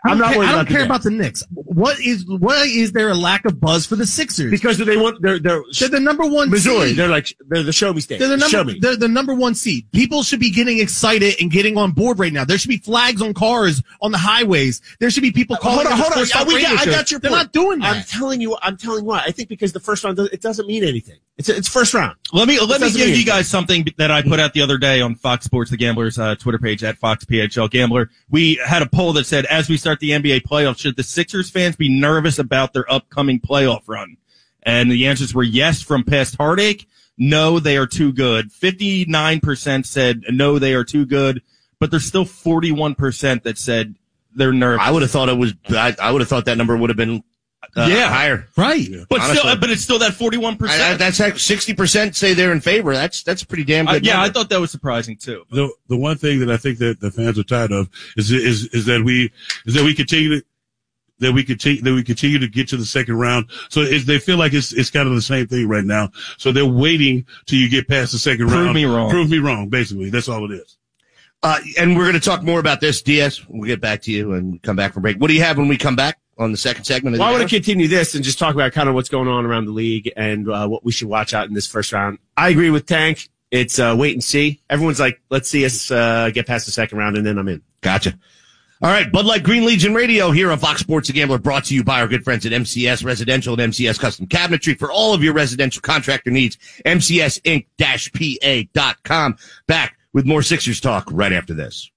I'm not care, worried I don't about the care Nets. about the Knicks. What is why is there a lack of buzz for the Sixers? Because they want they're they're, they're the number one Missouri. seed. They're like they're the show me state. They're the show number me. they're the number one seed. People should be getting excited and getting on board right now. There should be flags on cars on the highways. There should be people calling. Hold on, hold on. Sports Talk We got, radio I shows. got your They're point. not doing that. I'm telling you. I'm telling you why. I think because the first round it doesn't mean anything. It's it's first round. Let me let me doesn't give mean you guys something that I put out the other day on Fox Sports, the Gamblers uh, Twitter page at Fox P H L Gambler. We had a poll that said, as we start the N B A playoffs, should the Sixers fans be nervous about their upcoming playoff run? And the answers were yes from past heartache. No, they are too good. fifty-nine percent said no, they are too good. But there's still forty-one percent that said they're nervous. I would have thought it was. I, I would have thought that number would have been uh, Yeah. higher. Right. But Honestly. still, but it's still that forty-one I, I, percent. that's like sixty percent say they're in favor. That's that's a pretty damn Uh, good. yeah, I number. thought that was surprising too. The the one thing that I think that the fans are tired of is is is that we is that we continue to that we continue that we continue to get to the second round. So it's, they feel like it's it's kind of the same thing right now. So they're waiting till you get past the second Prove round. me wrong. Prove me wrong. Basically, that's all it is. Uh, and we're going to talk more about this, Diaz. We'll get back to you and come back from break. What do you have when we come back on the second segment? Of Well, I the want to hour? continue this and just talk about kind of what's going on around the league and uh, what we should watch out in this first round. I agree with Tank. It's uh, wait and see. Everyone's like, let's see us uh, get past the second round, and then I'm in. Gotcha. All right, Bud Light Green Legion Radio here on Fox Sports The Gambler, brought to you by our good friends at M C S Residential and M C S Custom Cabinetry for all of your residential contractor needs. M C S Inc P A dot com. Back with more Sixers talk right after this.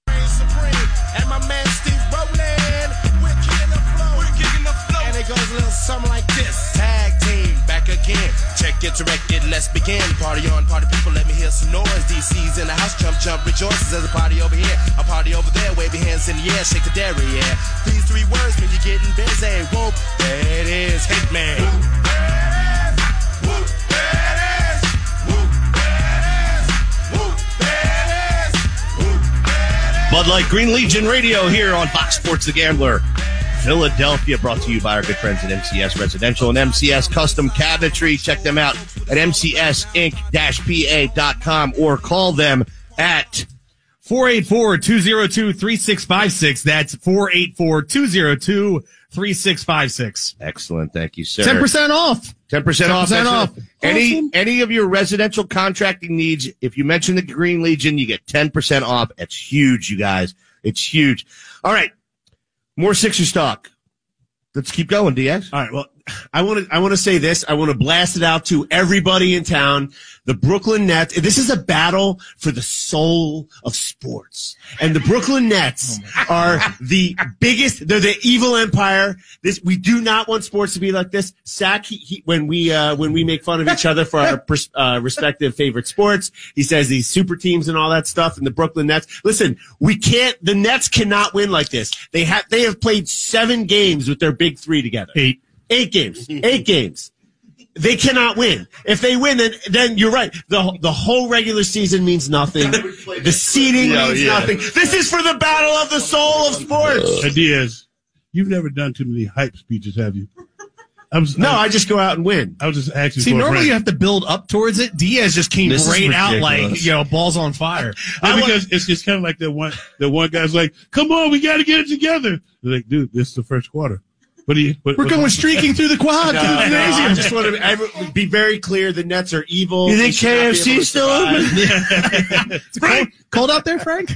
And my man Steve Rowland, we're kicking the flow, we're kicking the flow, and it goes a little something like this. Tag team back again, check it, directed, let's begin. Party on, party people, let me hear some noise. D C's in the house, jump, jump, rejoices. There's a party over here, a party over there. Wave your hands in the air, shake the dairy, yeah. These three words mean you're getting busy. Whoop, there it is, Hitman. Whoop, there it is. Whoop, there it is. Whoop, there it is. Whoop, there it is. Bud Light Green Legion Radio here on Fox Sports The Gambler, Philadelphia, brought to you by our good friends at M C S Residential and M C S Custom Cabinetry. Check them out at M C S Inc P A dot com or call them at four eight four, two oh two, three six five six. That's four eight four, two oh two, three six five six. Excellent. Thank you, sir. ten percent off. ten percent off. ten percent off. Any, Awesome. any of your residential contracting needs, if you mention the Green Legion, you get ten percent off. It's huge, you guys. It's huge. All right. More Sixers talk. Let's keep going, Diaz. All right. Well, I want to I want to say this. I want to blast it out to everybody in town. The Brooklyn Nets. This is a battle for the soul of sports, and the Brooklyn Nets are the biggest. They're the evil empire. This we do not want sports to be like this. Sack he, he, when we uh, when we make fun of each other for our pers- uh, respective favorite sports. He says these super teams and all that stuff. And the Brooklyn Nets. Listen, we can't. The Nets cannot win like this. They have they have played seven games with their big three together. Eight. Eight games. Eight games. They cannot win. If they win, then then you're right. The the whole regular season means nothing. The seeding Yeah, means yeah. nothing. This is for the battle of the soul of sports. Hey, Diaz, you've never done too many hype speeches, have you? I was No, I, I just go out and win. I was just asking. See, for a normally friend. you have to build up towards it. Diaz just came This is right out like, ridiculous. you know, balls on fire. Yeah, because it's it's kind of like that one that one guy's like, "Come on, we got to get it together." They're like, "Dude, this is the first quarter." What do you? What, We're what- going streaking through the quad. No, to the no, I gymnasium. just want to ever, be very clear. The Nets are evil. You They think should not be K F able C to is still survive. open? It's cold, cold out there, Frank?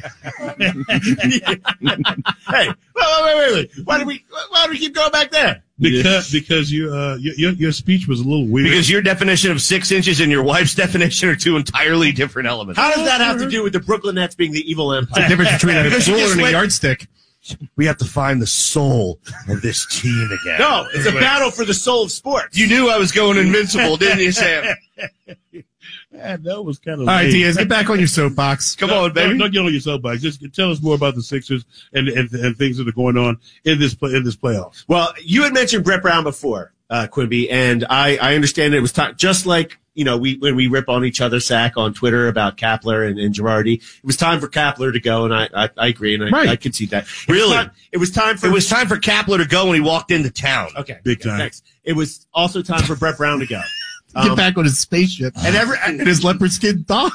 Hey, wait, wait, wait, wait, wait. Why do we? Why do we keep going back there? because because you uh your, your your speech was a little weird. Because your definition of six inches and your wife's definition are two entirely different elements. How does that have to do with the Brooklyn Nets being the evil empire? The difference between a Because you ruler just and a went- yardstick. We have to find the soul of this team again. No, it's a battle for the soul of sports. You knew I was going invincible, didn't you, Sam? Yeah, that was kind of. All right, Diaz, get back on your soapbox. Come on, baby. Don't, don't get on your soapbox. Just tell us more about the Sixers and, and and things that are going on in this play, in this playoffs. Well, you had mentioned Brett Brown before, uh, Quimby, and I, I understand it was time, just like, you know, we, when we rip on each other sack on Twitter about Kapler and, and Girardi, it was time for Kapler to go, and I, I, I agree, and I, Right. I concede that. It Really? Was time, it was time for, It was time for Kapler to go when he walked into town. okay. Big okay, time. Thanks. It was also time for Brett Brown to go. Get Um, back on his spaceship. and every, And his leopard skin thong.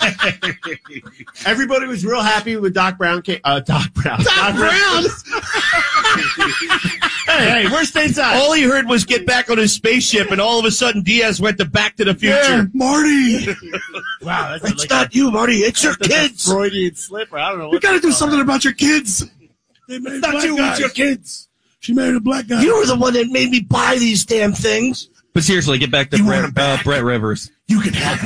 everybody was real happy with Doc Brown, came, uh, Doc Brown. Doc Brown. hey, hey, we're stateside. All he heard was get back on his spaceship, and all of a sudden Diaz went to Back to the Future. Yeah, Marty. Wow, that's It's like not you, Marty. It's your that's kids. a Freudian slipper. I don't know. You got to do something about your kids. They married Not black you, guys. it's your kids. She married a black guy. You were the one that made me buy these damn things. But seriously, get back to You Brett, want 'em back. uh, Brett Rivers. You can have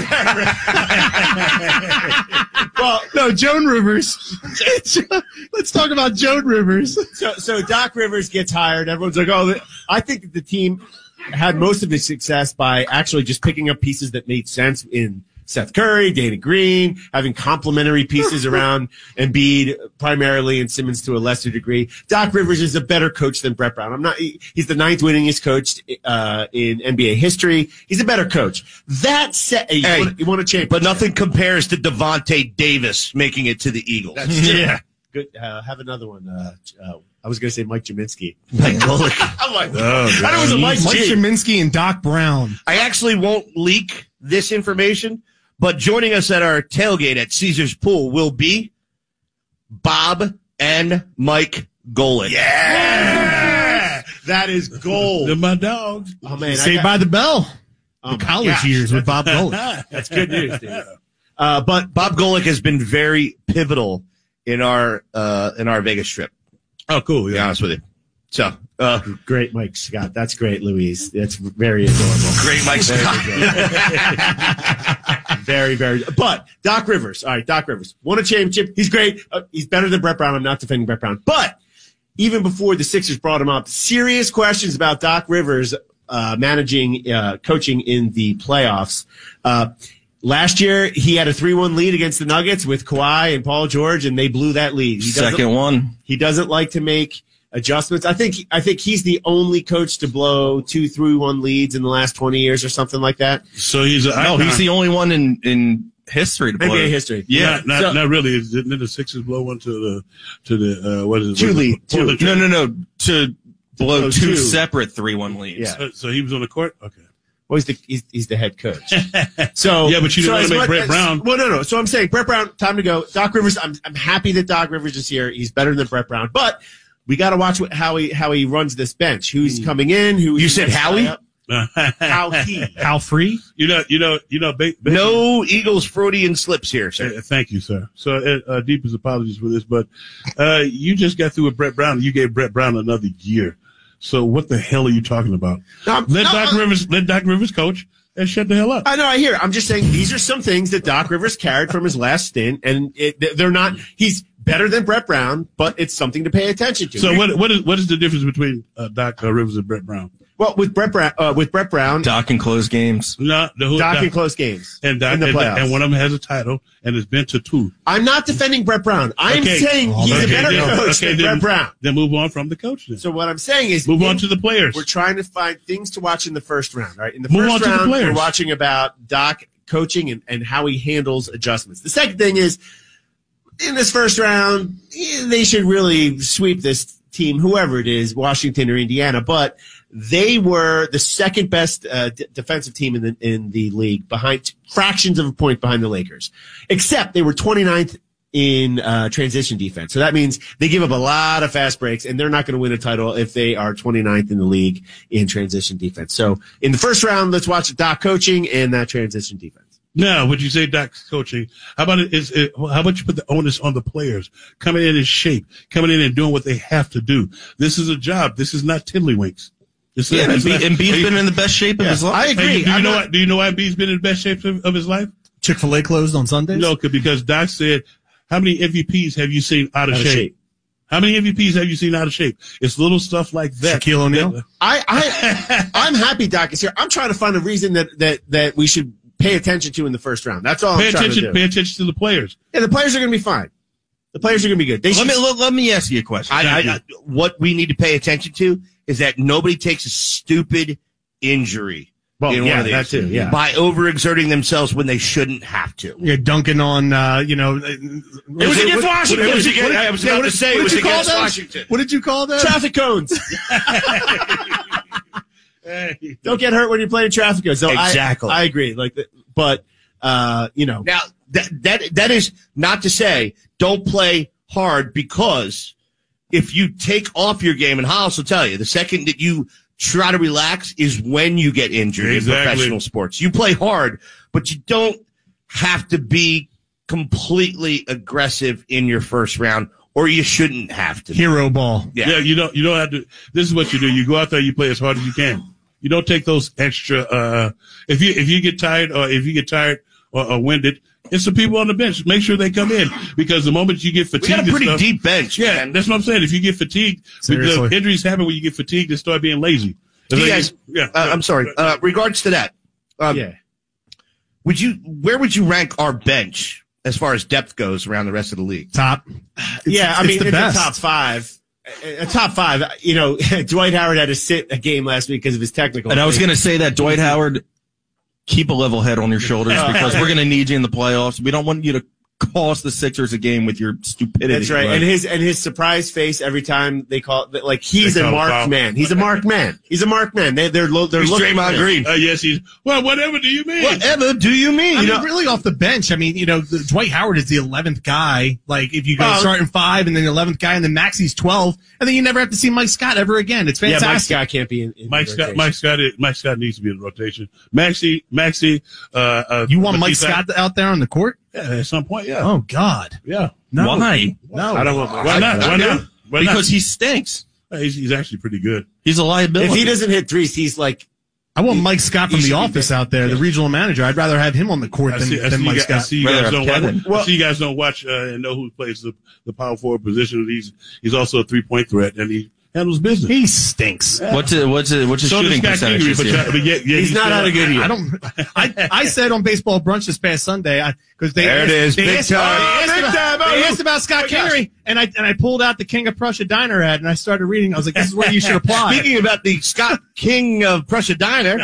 it. Well, no, Joan Rivers. Let's talk about Joan Rivers. So, so Doc Rivers gets hired. Everyone's like, oh, I think that the team had most of its success by actually just picking up pieces that made sense in Seth Curry, Danny Green, having complementary pieces around Embiid primarily and Simmons to a lesser degree. Doc Rivers is a better coach than Brett Brown. I'm not, he, he's the ninth winningest coach, uh, in N B A history. He's a better coach. That said, you Hey, want, you want to change, But nothing compares to Devontae Davis making it to the Eagles. That's true. Yeah. Good. Uh, have another one. Uh, uh, I was going to say Mike Jaminski. Mike Golick. I'm like, Oh, I thought it was a Mike, Mike G. Jaminski and Doc Brown. I actually won't leak this information, but joining us at our tailgate at Caesar's Pool will be Bob and Mike Golick. Yeah! That is gold. They're my dogs. Oh, man. I Saved got- by the Bell. oh, the my college gosh. years with Bob Golick. That's good news, dude. Uh, but Bob Golick has been very pivotal in our uh, in our Vegas trip, Oh, cool. to be Yeah. honest with you. So, uh, great, Mike Scott. That's great, Louise. That's very adorable. great Mike Scott. Very, very. But Doc Rivers. All right, Doc Rivers won a championship. He's great. Uh, he's better than Brett Brown. I'm not defending Brett Brown. But even before the Sixers brought him up, serious questions about Doc Rivers uh, managing, uh, coaching in the playoffs. Uh, last year, he had a three one lead against the Nuggets with Kawhi and Paul George, and they blew that lead. He doesn't- Second one. He doesn't like to make adjustments. I think I think he's the only coach to blow two three one leads in the last twenty years or something like that. So he's a No, he's the only one in, in history to blow. N B A history. Yeah. Not, not, So- not really. Didn't the Sixers blow one to the to the uh, what is it? Two what is it? lead, two. Portland No, Trail- no, no. To blow blow two two. separate three one leads. Yeah. So, so he was on the court. Okay. Well, he's the he's, he's the head coach. So Yeah, but you didn't so wanna as make much Brett as- Brown. Well, no, no. So I'm saying Brett Brown. Time to go. Doc Rivers. I'm I'm happy that Doc Rivers is here. He's better than Brett Brown, but we got to watch what, how he how he runs this bench. Who's coming in? Who You said Howie? How he? How free? you know, you know, you know. Ba- ba- No Eagles Freudian slips here, sir. Uh, thank you, sir. So, uh, uh, deepest apologies for this, but uh, you just got through with Brett Brown. And you gave Brett Brown another year. So, what the hell are you talking about? No, I'm- let no, Doc I'm- Rivers, let Doc Rivers coach, and shut the hell up. I know. I hear. I'm just saying these are some things that Doc Rivers carried from his last stint, and it, they're not. He's better than Brett Brown, but it's something to pay attention to. So, what what is what is the difference between uh, Doc uh, Rivers and Brett Brown? Well, with Brett Brown, uh, with Brett Brown, Doc and close games. No, the who, Doc in close games and Doc, in the and, playoffs. and one of them has a title, and it's been to two. I'm not defending Brett Brown. I'm Okay. saying he's Okay, a better then- coach okay, than then- Brett Brown. Then move on from the coach. Then. So what I'm saying is, move in- on to the players. We're trying to find things to watch in the first round, right? In the Move first on to the round, players. we're watching about Doc coaching and, and how he handles adjustments. The second thing is, in this first round, eh, they should really sweep this team, whoever it is, Washington or Indiana, but they were the second best uh, d- defensive team in the in the league, behind fractions of a point behind the Lakers, except they were twenty-ninth in uh, transition defense. So that means they give up a lot of fast breaks, and they're not going to win a title if they are twenty-ninth in the league in transition defense. So in the first round, let's watch Doc coaching and that transition defense. Now, would you say Doc's coaching? How about it? Is it, how about you put the onus on the players coming in in shape, coming in and doing what they have to do? This is a job. This is not tiddlywinks. This is Yeah, this and is not- Embiid's been in the best shape of Yeah, his life. I agree. Hey, do you I'm know not- why, do you know why Embiid's been in the best shape of, of his life? Chick-fil-A closed on Sundays? No, because Doc said, how many M V Ps have you seen out of, Out of shape? shape. How many M V Ps have you seen out of shape? It's little stuff like that. Shaquille O'Neal? That- I, I, I'm happy Doc is here. I'm trying to find a reason that, that, that we should pay attention to in the first round. That's all pay I'm trying attention. to do. Pay attention to the players. Yeah, the players are going to be fine. The players are going to be good. They Let should, me let, let me ask you a question. I, I, I, what we need to pay attention to is that nobody takes a stupid injury well, in yeah, one of these that too. Yeah. by overexerting themselves when they shouldn't have to. You're dunking on, uh, you know. It was against Washington. It was against- I was about to say it was against Washington. What did you call that? Traffic cones. Hey. Don't get hurt when you're playing traffic cones. So I- Exactly. I, agree. Like, the- but uh, you know, Now that that that is not to say don't play hard because if you take off your game, and Hollis will tell you, the second that you try to relax is when you get injured Exactly. in professional sports. You play hard, but you don't have to be completely aggressive in your first round, or you shouldn't have to. Hero ball. Yeah. yeah, you don't you don't have to. This is what you do. You go out there, you play as hard as you can. You don't take those extra. Uh, if you if you get tired or if you get tired or, or winded, it's the people on the bench. Make sure they come in, because the moment you get fatigued, We got a pretty and stuff, deep bench. Yeah, man. that's what I'm saying. If you get fatigued, Seriously. the injuries happen when you get fatigued and start being lazy. It's You like- guys, yeah, uh, I'm sorry. Uh, regards to that, um, Yeah. would you? Where would you rank our bench as far as depth goes around the rest of the league? Top. yeah, I it's mean, the it's best. a top five. A top five. You know, Dwight Howard had to sit a game last week because of his technical. And I was thing. going to say that, Dwight Howard, keep a level head on your shoulders, because we're going to need you in the playoffs. We don't want you to cost the Sixers a game with your stupidity. That's right. And his and his surprise face every time they call it, like he's They a call it marked foul. man. He's a marked man. He's a marked man. They, they're lo- they're He's looking. Draymond Green. Uh, yes, he's. Well, whatever do you mean? Whatever do you mean? I You mean, know, really off the bench. I mean, you know, the, Dwight Howard is the eleventh guy. Like, if you go Oh. starting five and then eleventh guy and then Maxi's twelve, and then you never have to see Mike Scott ever again. It's Yeah, fantastic. Mike Scott can't be in. in Mike the Scott, rotation. Mike Scott, is, Mike Scott needs to be in the rotation. Maxi, Maxi, uh, uh You want Mike Matisse- Scott out there on the court? Yeah, at some point, yeah, Oh, God. yeah. No. Why? No. I don't want Mike Why Scott. not? Why not? Why Because he stinks. not? He's, he's actually pretty good. He's a liability. If he doesn't hit threes, he's like. I want Mike Scott He from should The be Office there. out there, the regional manager. I'd rather have him on the court I than, see, I than see, Mike you, guys, I Scott. see you Rather guys have don't Kevin. watch. I see you guys don't watch uh, and know who plays the the power forward position. He's he's also a three point threat, and he handles business. He stinks. What's it? What's it? What's his So does shooting Scott percentage? Kingery, this but, year? yeah, but yet, yet He's not still- out of good I year. don't. I I said on baseball brunch this past Sunday because they There it is, they big asked, time. they asked Big about, time. they asked about Scott Oh, my gosh. Kingery, and I and I pulled out the King of Prussia Diner ad and I started reading. I was like, this is where you should apply. speaking about the Scott King of Prussia Diner,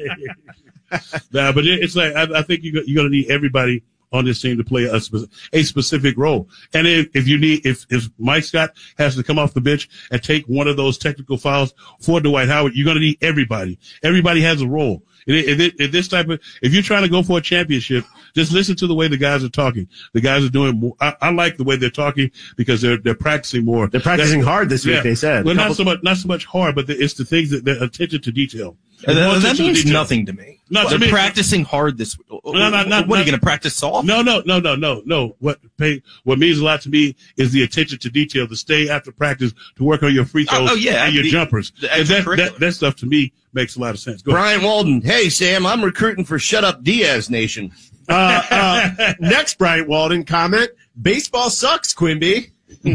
Nah, but it, it's like I, I think you you're going to need everybody on this team to play a, spe- a specific role. And if, if you need, if, if Mike Scott has to come off the bench and take one of those technical fouls for Dwight Howard, you're going to need everybody. Everybody has a role. If, if, if this type of, if you're trying to go for a championship, just listen to the way the guys are talking. The guys are doing more. I, I like the way they're talking because they're, they're practicing more. They're practicing That's- hard this week. yeah. They said. Well, not Couple- so much, not so much hard, but the, it's the things that they're attention to detail. Uh, More that, that attention to means detail. nothing to me. Not to They're me. practicing hard this week. No, no, no, what are no. you going to practice soft? No, no, no, no, no, no. What pay, what means a lot to me is the attention to detail, to stay after practice, to work on your free throws Oh, oh, yeah, and your the- jumpers. the And that, extracurricular. that, that stuff to me makes a lot of sense. Go ahead. Brian Walden. Hey, Sam, I'm recruiting for Shut Up Diaz Nation. Uh, uh, next, Bryant Walden comment: baseball sucks, Quimby. You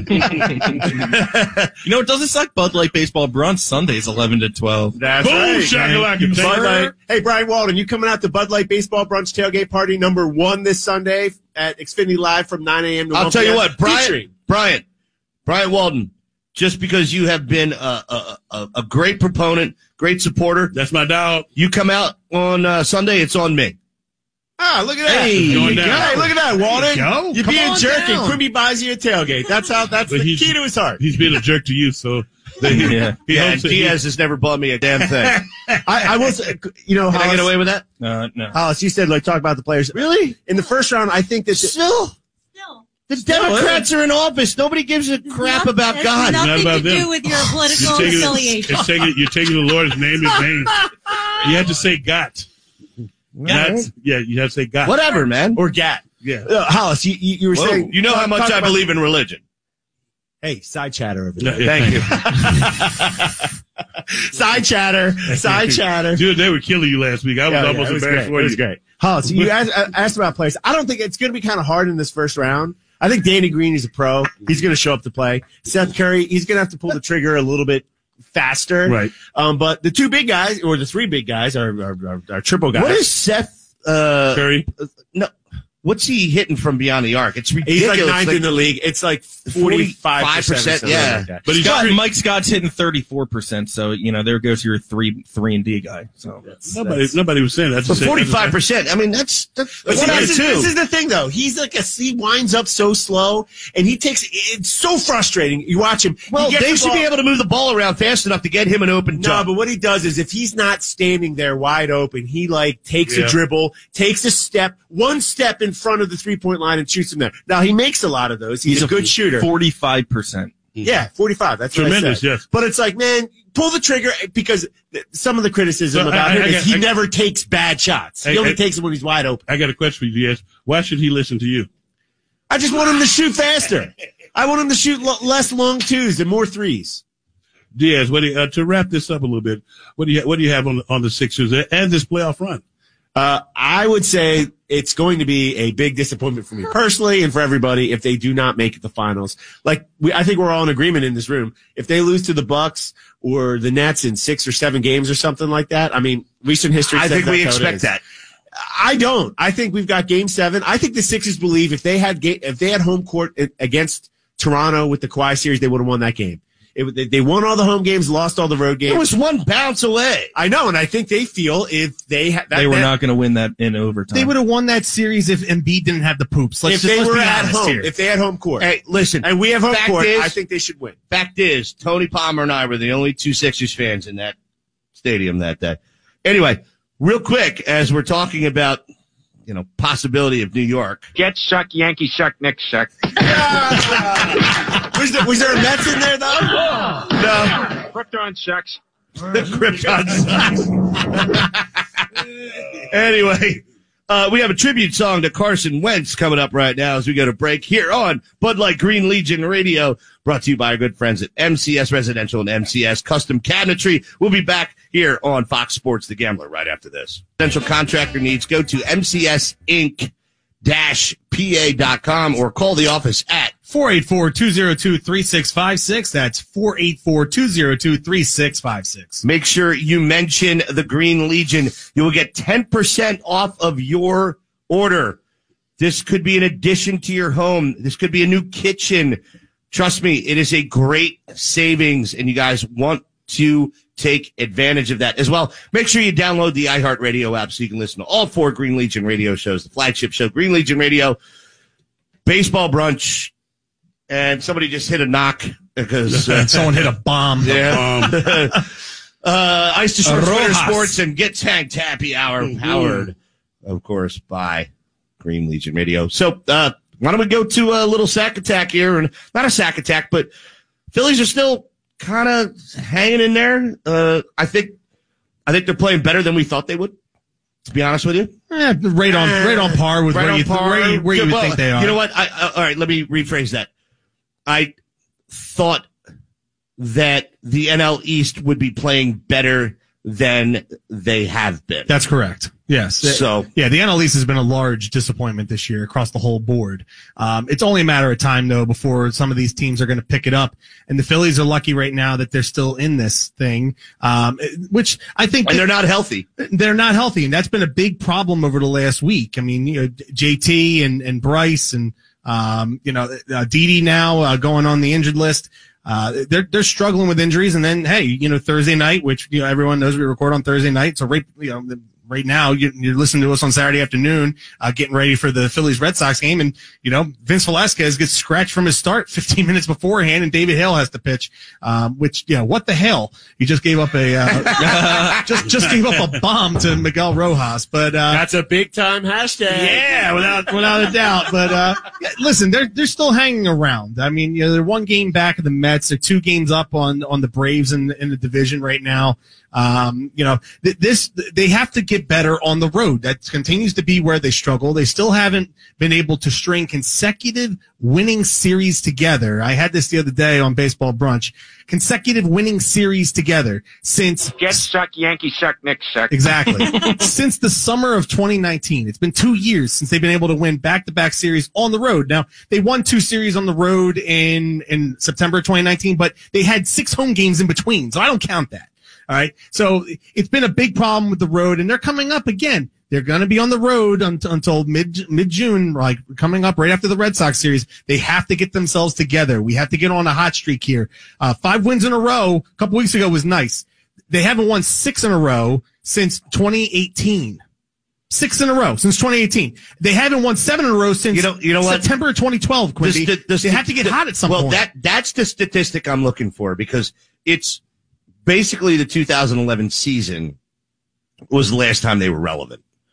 know, it doesn't suck. Bud Light Baseball Brunch Sundays eleven to twelve. That's Boom, right. shakalaka. Bud Light. Hey, Brian Walden, you coming out to Bud Light Baseball Brunch Tailgate Party number one this Sunday at Xfinity Live from nine a.m. to I'll one tell you p.m. what, Brian, Featuring- Brian, Brian Walden, just because you have been a, a, a, a great proponent, great supporter, That's my dog. you come out on uh, Sunday, it's on me. Ah, look at that. Hey, Going Hey, down. look at that, Walden. go. You're Come being on jerky. down. Quimby buys you a tailgate. That's how. That's But the he's- key to his heart. He's been a jerk to you, so they, Yeah. he Yeah, hopes that Diaz has never bought me a damn thing. I, I was, you know, Can I Hollis, get away with that? Uh, no. Hollis, you said like talk about the players. Really? In the first round, I think that Still, Still. the Democrats are in office. Nobody gives a crap Nothing- about it's God. Not Nothing about to them. do with your political You're taking, affiliation. it's taking, you're taking the Lord's name in vain. You have to say "got." Not, yeah, you have to say "got." Whatever, man. or Gat. Yeah. Uh, Hollis, you, you, you were Whoa, saying you know how much talk I about- believe in religion. Hey, side chatter over Yeah, there. yeah, Thank you. Side chatter, side chatter. Dude, they were killing you last week. I was Yeah, yeah, almost it was embarrassed great. for It was you. great. Hollis, you asked, asked about players. I don't think it's going to be kind of hard in this first round. I think Danny Green is a pro. He's going to show up to play. Seth Curry, he's going to have to pull the trigger a little bit faster. Right. Um, but the two big guys, or the three big guys, are are, are, are triple guys. What is Seth? Uh, Curry. no, what's he hitting from beyond the arc? It's ridiculous. He's like ninth in the league. It's like forty-five percent. yeah. Like But he's Scott, pretty- Mike Scott's hitting thirty-four percent, so, you know, there goes your three, three and D guy. So Nobody, nobody was saying that. But forty-five percent. I mean, that's that's But see, one out this, of is, two. this is the thing, though. He's like a he winds up so slow, and he takes it's so frustrating. You watch him. Well, he gets they the should ball- be able to move the ball around fast enough to get him an open No, jump. but what he does is if he's not standing there wide open, he like takes Yeah. a dribble, takes a step, one step in front of the three point line and shoots him there. Now he makes a lot of those. He's, a, good shooter. forty-five percent. Yeah, forty-five. That's what I Tremendous, said. yes. But it's like, man, pull the trigger because some of the criticism So, about I- him I is got- he I- never takes bad shots. Hey, he only hey. takes them when he's wide open. I got a question for you, Diaz. Why should he listen to you? I just want him to shoot faster. I want him to shoot lo- less long twos and more threes. Diaz, what do you, uh, to wrap this up a little bit, what do you what do you have on on the Sixers and this playoff run? Uh, I would say it's going to be a big disappointment for me personally and for everybody if they do not make it the finals. Like we, I think we're all in agreement in this room. If they lose to the Bucks or the Nets in six or seven games or something like that, I mean, recent history. I says think we that's how it expect is. that. I don't. I think we've got game seven. I think the Sixers believe if they had ga- if they had home court against Toronto with the Kawhi series, they would have won that game. It, they, they won all the home games, lost all the road games. It was one bounce away. I know, and I think they feel if they had that, They were that, not going to win that in overtime. They would have won that series if Embiid didn't have the poops. Let's if just, they let's were be at honest home, here. if they had home court. Hey, listen. And we have home fact court. is- I think they should win. Fact is, Tony Palmer and I were the only two Sixers fans in that stadium that day. Anyway, real quick, as we're talking about, you know, possibility of New York. Get suck, Yankee suck, Knicks suck. was, there, was there a Mets in there, though? No. Krypton sucks. Krypton sucks. Anyway, uh, we have a tribute song to Carson Wentz coming up right now as we go to break here on Bud Light Green Legion Radio, brought to you by our good friends at M C S Residential and M C S Custom Cabinetry. We'll be back here on Fox Sports The Gambler right after this. Potential contractor needs, go to M C S Inc P A dot com or call the office at four eight four, two oh two, three six five six. That's four eight four, two oh two, three six five six. Make sure you mention the Green Legion. You will get ten percent off of your order. This could be an addition to your home. This could be a new kitchen. Trust me, it is a great savings, and you guys want to take advantage of that as well. Make sure you download the iHeartRadio app so you can listen to all four Green Legion radio shows, the flagship show, Green Legion Radio, Baseball Brunch, and somebody just hit a knock because uh, someone hit a bomb. Yeah. uh, Ice to Short Twitter Rojas. Sports and Get Tanked Happy Hour, Mm-hmm. powered, of course, by Green Legion Radio. So, uh, why don't we go to a little sack attack here? And not a sack attack, but Phillies are still kind of hanging in there. Uh, I think, I think they're playing better than we thought they would. To be honest with you, Eh, right on, right on par with right where on you, th- par. where you, where you Yeah, would well, think they are. You know what? I, I, all right, let me rephrase that. I thought that the N L East would be playing better than they have been. That's correct. Yes. So- yeah, the N L East has been a large disappointment this year across the whole board. Um, it's only a matter of time though before some of these teams are going to pick it up. And the Phillies are lucky right now that they're still in this thing, um, which I think And they're not healthy. they're not healthy, and that's been a big problem over the last week. I mean, you know, J T and, and Bryce and um, you know, uh, Didi now uh, going on the injured list. Uh, they're they're struggling with injuries, and then hey, you know, Thursday night, which you know everyone knows we record on Thursday night, so right, you know, the, right now you, you're listening to us on Saturday afternoon, uh, getting ready for the Phillies Red Sox game, and you know, Vince Velasquez gets scratched from his start fifteen minutes beforehand, and David Hale has to pitch, um, which you know, what the hell? He just gave up a uh, just just gave up a bomb to Miguel Rojas, but uh, That's a big time hashtag. yeah, without without a doubt. But uh, yeah, listen, they're they're still hanging around. I mean, you know, they're one game back of the Mets. They're two games up on on the Braves in in the division right now. Um, you know, th- this they have to get better on the road. That continues to be where they struggle. They still haven't been able to string consecutive winning series together. I had this the other day on Baseball Brunch. Consecutive winning series together since Get suck, Yankee suck, Knicks suck. Exactly. Since the summer of twenty nineteen. It's been two years since they've been able to win back-to-back series on the road. Now, they won two series on the road in, in September twenty nineteen, but they had six home games in between, so I don't count that. All right. So it's been a big problem with the road, and they're coming up again. They're going to be on the road until, until mid, mid-June, like coming up right after the Red Sox series. They have to get themselves together. We have to get on a hot streak here. Uh, five wins in a row a couple weeks ago was nice. They haven't won six in a row since twenty eighteen. Six in a row since twenty eighteen. They haven't won seven in a row since You know- you know what? September twenty twelve, Quimby. The st- the they have to get st- hot at some well, point. that that's the statistic I'm looking for because it's basically the two thousand eleven season was the last time they were relevant.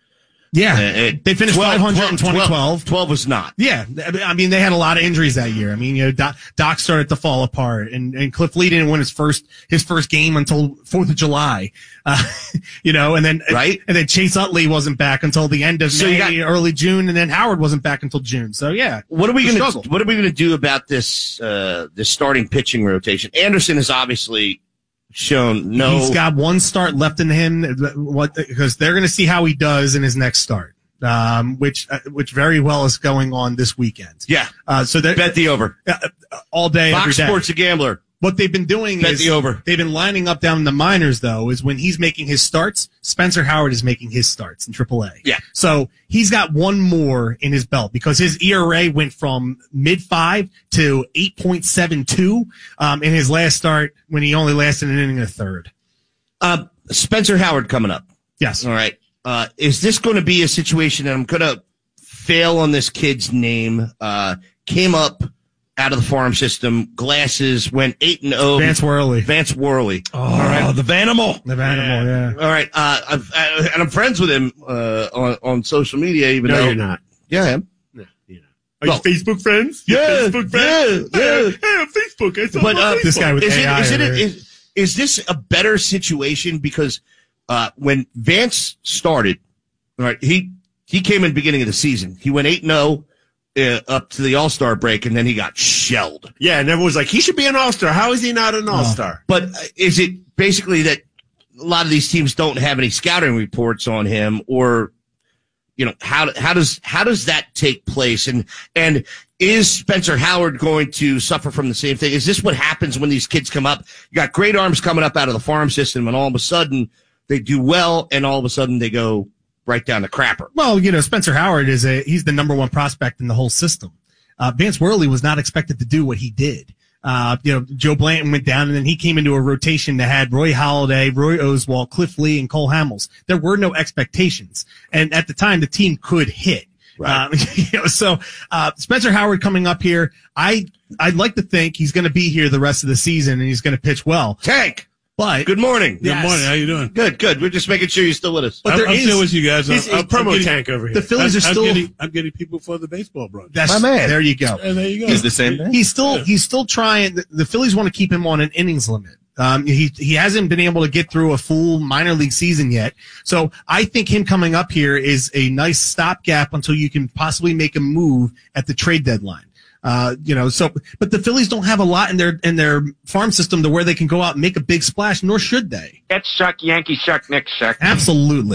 Yeah, Uh, it- they finished twelve, five hundred in twenty twelve. twelve, twelve was not. Yeah, I mean, they had a lot of injuries that year. I mean, you know, Doc, Doc started to fall apart, and, and Cliff Lee didn't win his first his first game until fourth of July. Uh, you know, and then right, and then Chase Utley wasn't back until the end of so May, you got, early June, and then Howard wasn't back until June. So yeah, what are we going struggle. to what are we going to do about this uh, this starting pitching rotation? Anderson has obviously shown no. He's got one start left in him. What because they're going to see how he does in his next start. Um, which, uh, which very well is going on this weekend. Yeah. Uh, so that bet the over uh, all day, Fox every day. Sports a Gambler. What they've been doing bet is the over. They've been lining up down in the minors though, is when he's making his starts, Spencer Howard is making his starts in triple A. Yeah. So he's got one more in his belt because his E R A went from mid five to eight point seven two, um, in his last start when he only lasted an inning and a third. Uh, Spencer Howard coming up. Yes. All right. Uh, is this going to be a situation that I'm going to fail on this kid's name? Uh, came up out of the farm system, glasses, went eight and oh. Vance Worley. Vance Worley. Oh, all right. the Vanimal. The Vanimal, yeah. yeah. All right. Uh, I've, I, and I'm friends with him, uh, on, on social media, even no, though. you're not. Yeah, I am. No, you're not. Are you Well, Facebook friends? You're Yeah, Facebook friends? yeah, yeah. Hey, hey, I'm Facebook. I saw But, him on uh, Facebook. This guy with is A it, I. is, it, over here. is, is this a better situation? Because, uh, when Vance started, all right, he, he came in the beginning of the season. He went eight and oh. Uh, up to the All-Star break, and then he got shelled. Yeah, and everyone was like, he should be an All-Star. How is he not an All-Star? But uh, is it basically that a lot of these teams don't have any scouting reports on him, or, you know, how how does how does that take place? And and is Spencer Howard going to suffer from the same thing? Is this what happens when these kids come up? You got great arms coming up out of the farm system, and all of a sudden they do well, and all of a sudden they go right down the crapper. Well, you know, Spencer Howard is a, he's the number one prospect in the whole system. Uh, Vance Worley was not expected to do what he did. Uh, you know, Joe Blanton went down and then he came into a rotation that had Roy Halladay, Roy Oswalt, Cliff Lee, and Cole Hamels. There were no expectations. And at the time, the team could hit. Right. Um, you know, so, uh, Spencer Howard coming up here, I, I'd like to think he's going to be here the rest of the season and he's going to pitch well. Tank. But good morning. Good yes. morning. How you doing? Good, good. We're just making sure you're still with us. But I'm, there I'm is, still with you guys. He's, I'm, he's I'm promo getting, tank over here. The Phillies I'm, are still. I'm getting, I'm getting people for the baseball brunch. That's my man. There you go. And there you go. He's the same thing. He's still Yeah. he's still trying. The, the Phillies want to keep him on an innings limit. Um, he he hasn't been able to get through a full minor league season yet. So I think him coming up here is a nice stopgap until you can possibly make a move at the trade deadline. Uh, you know, so, but the Phillies don't have a lot in their, in their farm system to where they can go out and make a big splash, nor should they. Get suck, Yankee suck, Nick suck. Absolutely.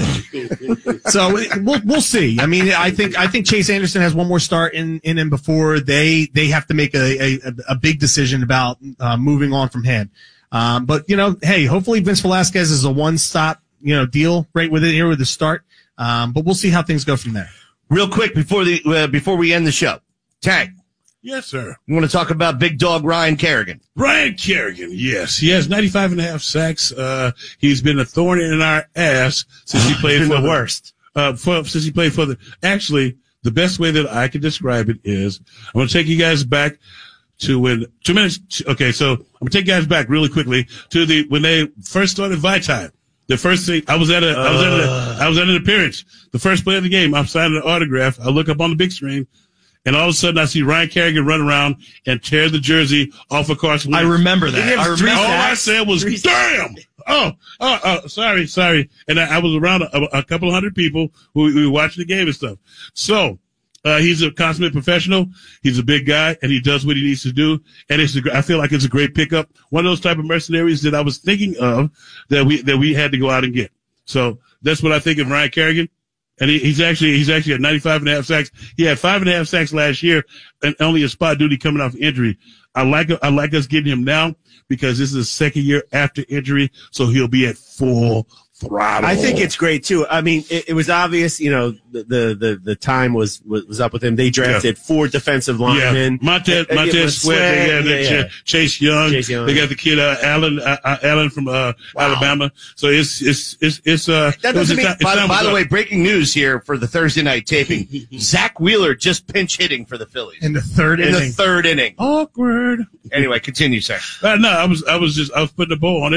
So we'll, we'll see. I mean, I think, I think Chase Anderson has one more start in, in him before they, they have to make a, a, a big decision about, uh, moving on from him. Um, but you know, hey, hopefully Vince Velasquez is a one-stop, you know, deal right with it here with the start. Um, but we'll see how things go from there. Real quick before the, uh, before we end the show. Tank. Yes, sir. You want to talk about big dog Ryan Kerrigan? Ryan Kerrigan, yes. He has ninety-five and a half sacks. Uh, he's been a thorn in our ass since he played been for the the worst. Uh, for, since he played for the, actually, the best way that I can describe it is, I'm going to take you guys back to when, two minutes, okay, so I'm going to take you guys back really quickly to the, when they first started Vitae. The first thing, I was at a, I was at a, I was at an appearance. The first play of the game, I'm signing an autograph. I look up on the big screen. And all of a sudden, I see Ryan Kerrigan run around and tear the jersey off of Carson Wentz. I remember that. I remember All that. I said was, damn! Oh, oh, oh, sorry, sorry. And I, I was around a, a couple of hundred people who, who were watching the game and stuff. So, uh, he's a consummate professional. He's a big guy, and he does what he needs to do. And it's a, I feel like it's a great pickup. One of those type of mercenaries that I was thinking of that we that we had to go out and get. So that's what I think of Ryan Kerrigan. And he, he's actually, he's actually at ninety-five and a half sacks. He had five and a half sacks last year and only a spot duty coming off injury. I like, I like us getting him now because this is his second year after injury. So he'll be at full throttle. I think it's great too. I mean, it, it was obvious, you know, the, the, the, the time was, was, was up with him. They drafted yeah. four defensive linemen. Yeah. Montez, uh, Montez Sweat. They got yeah, yeah. Ch- Chase Young. Chase Young. They got the kid, uh, Allen, uh, uh, Allen from, uh, wow. Alabama. So it's, it's, it's, it's, uh, that it was doesn't mean, time, by, by the up. way, breaking news here for the Thursday night taping. Zach Wheeler just pinch hitting for the Phillies. In the third In inning. the third inning. Awkward. Anyway, continue, sir. Uh, no, I was, I was just, I was putting a bow on it.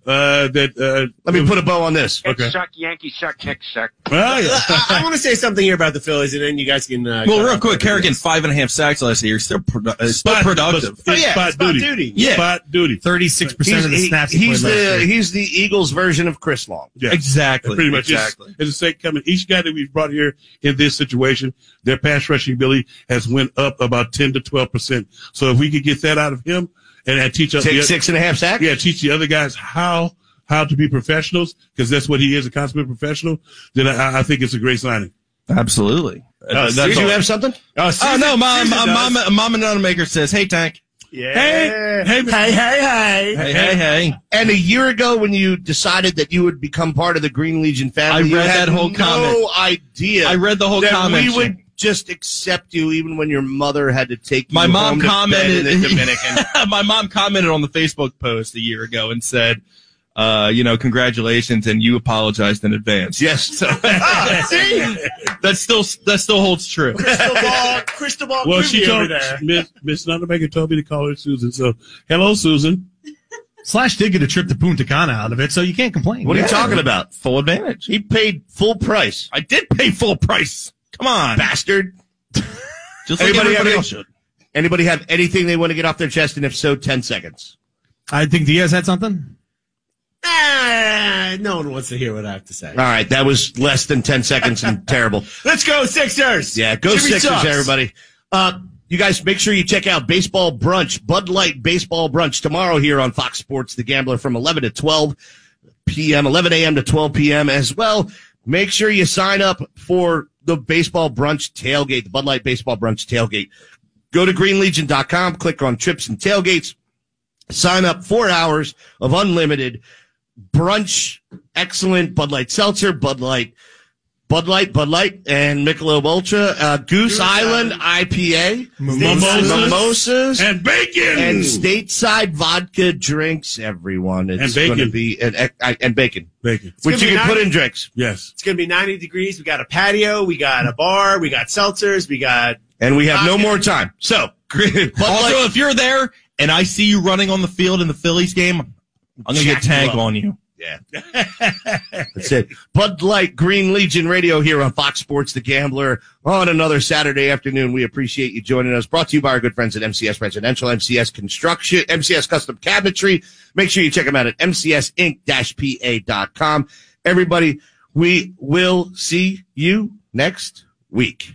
uh, that, uh, Let me put a bow on this. It's Okay. suck, Yankee suck, Nick suck. well, yeah. I, I want to say something here about the Phillies, and then you guys can. Uh, Well, cut real off quick, after Kerrigan, this. five and a half sacks last year. Still, produ- uh, still Spot- productive. but- Oh, yeah, spot, spot duty. duty. Yeah. Spot duty. thirty-six percent of the He's, snaps he- he he's played last the year. he's the Eagles version of Chris Long. Yeah. Exactly. Pretty much. Exactly. It's, it's the same coming. Each guy that we've brought here in this situation, their pass rushing ability has went up about ten to twelve percent. So if we could get that out of him and, and teach us, Take the, six and a half sacks. yeah, teach the other guys how, how to be professionals, because that's what he is, a consummate professional, then I, I think it's a great signing. Absolutely. Uh, Did that's you all. have something? Oh, Oh Susan- no, mom, Susan mom, does. mom, mom, and Maker says, "Hey, Tank. Yeah. Hey, hey, hey, hey, hey. Hey, hey, hey." And a year ago, when you decided that you would become part of the Green Legion family, I you read had that whole no comment. idea. I read the whole that comment. we would just accept you, even when your mother had to take you My mom home to commented. bed in the Dominican. My mom commented on the Facebook post a year ago and said, uh, "You know, congratulations," and you apologized in advance. Yes. So, see, that still that still holds true. Crystal ball, crystal ball. well, Groovy she over told there. Miss Miss Nonamaker told me to call her Susan. So, hello, Susan. Slash did get a trip to Punta Cana out of it, so you can't complain. What are you talking about? Full advantage. He paid full price. I did pay full price. Come on, Bastard. just like Anybody have everybody any- else should. Anybody have anything they want to get off their chest? And if so, ten seconds. I think Diaz had something. Ah, no one wants to hear what I have to say. All right. That was less than ten seconds and terrible. Let's go, Sixers. Yeah, go Jimmy Sixers, sucks. everybody. Uh, you guys, make sure you check out Baseball Brunch, Bud Light Baseball Brunch tomorrow here on Fox Sports The Gambler from eleven to twelve p.m., eleven a.m. to twelve p.m. as well. Make sure you sign up for the Baseball Brunch tailgate, the Bud Light Baseball Brunch tailgate. Go to green legion dot com, click on trips and tailgates, sign up four hours of unlimited brunch, excellent Bud Light Seltzer, Bud Light, Bud Light, Bud Light, and Michelob Ultra, uh, Goose, Goose Island, Island. I P A, Mimosas. mimosas, And bacon. and stateside vodka drinks, everyone. It's And bacon. going to be, and, and bacon, Bacon. which gonna you be can put nice. in drinks. Yes. It's going to be ninety degrees. We got a patio. We got a bar. We got seltzers. We got. And we have no Vodka. more time. So, Bud Also, Light, if you're there and I see you running on the field in the Phillies game, I'm gonna Jack get you tank up. on you. yeah. That's it. Bud Light Green Legion Radio here on Fox Sports The Gambler on another Saturday afternoon. We appreciate you joining us. Brought to you by our good friends at M C S Residential, M C S Construction, M C S Custom Cabinetry. Make sure you check them out at M C S Inc P A dot com. Everybody, we will see you next week.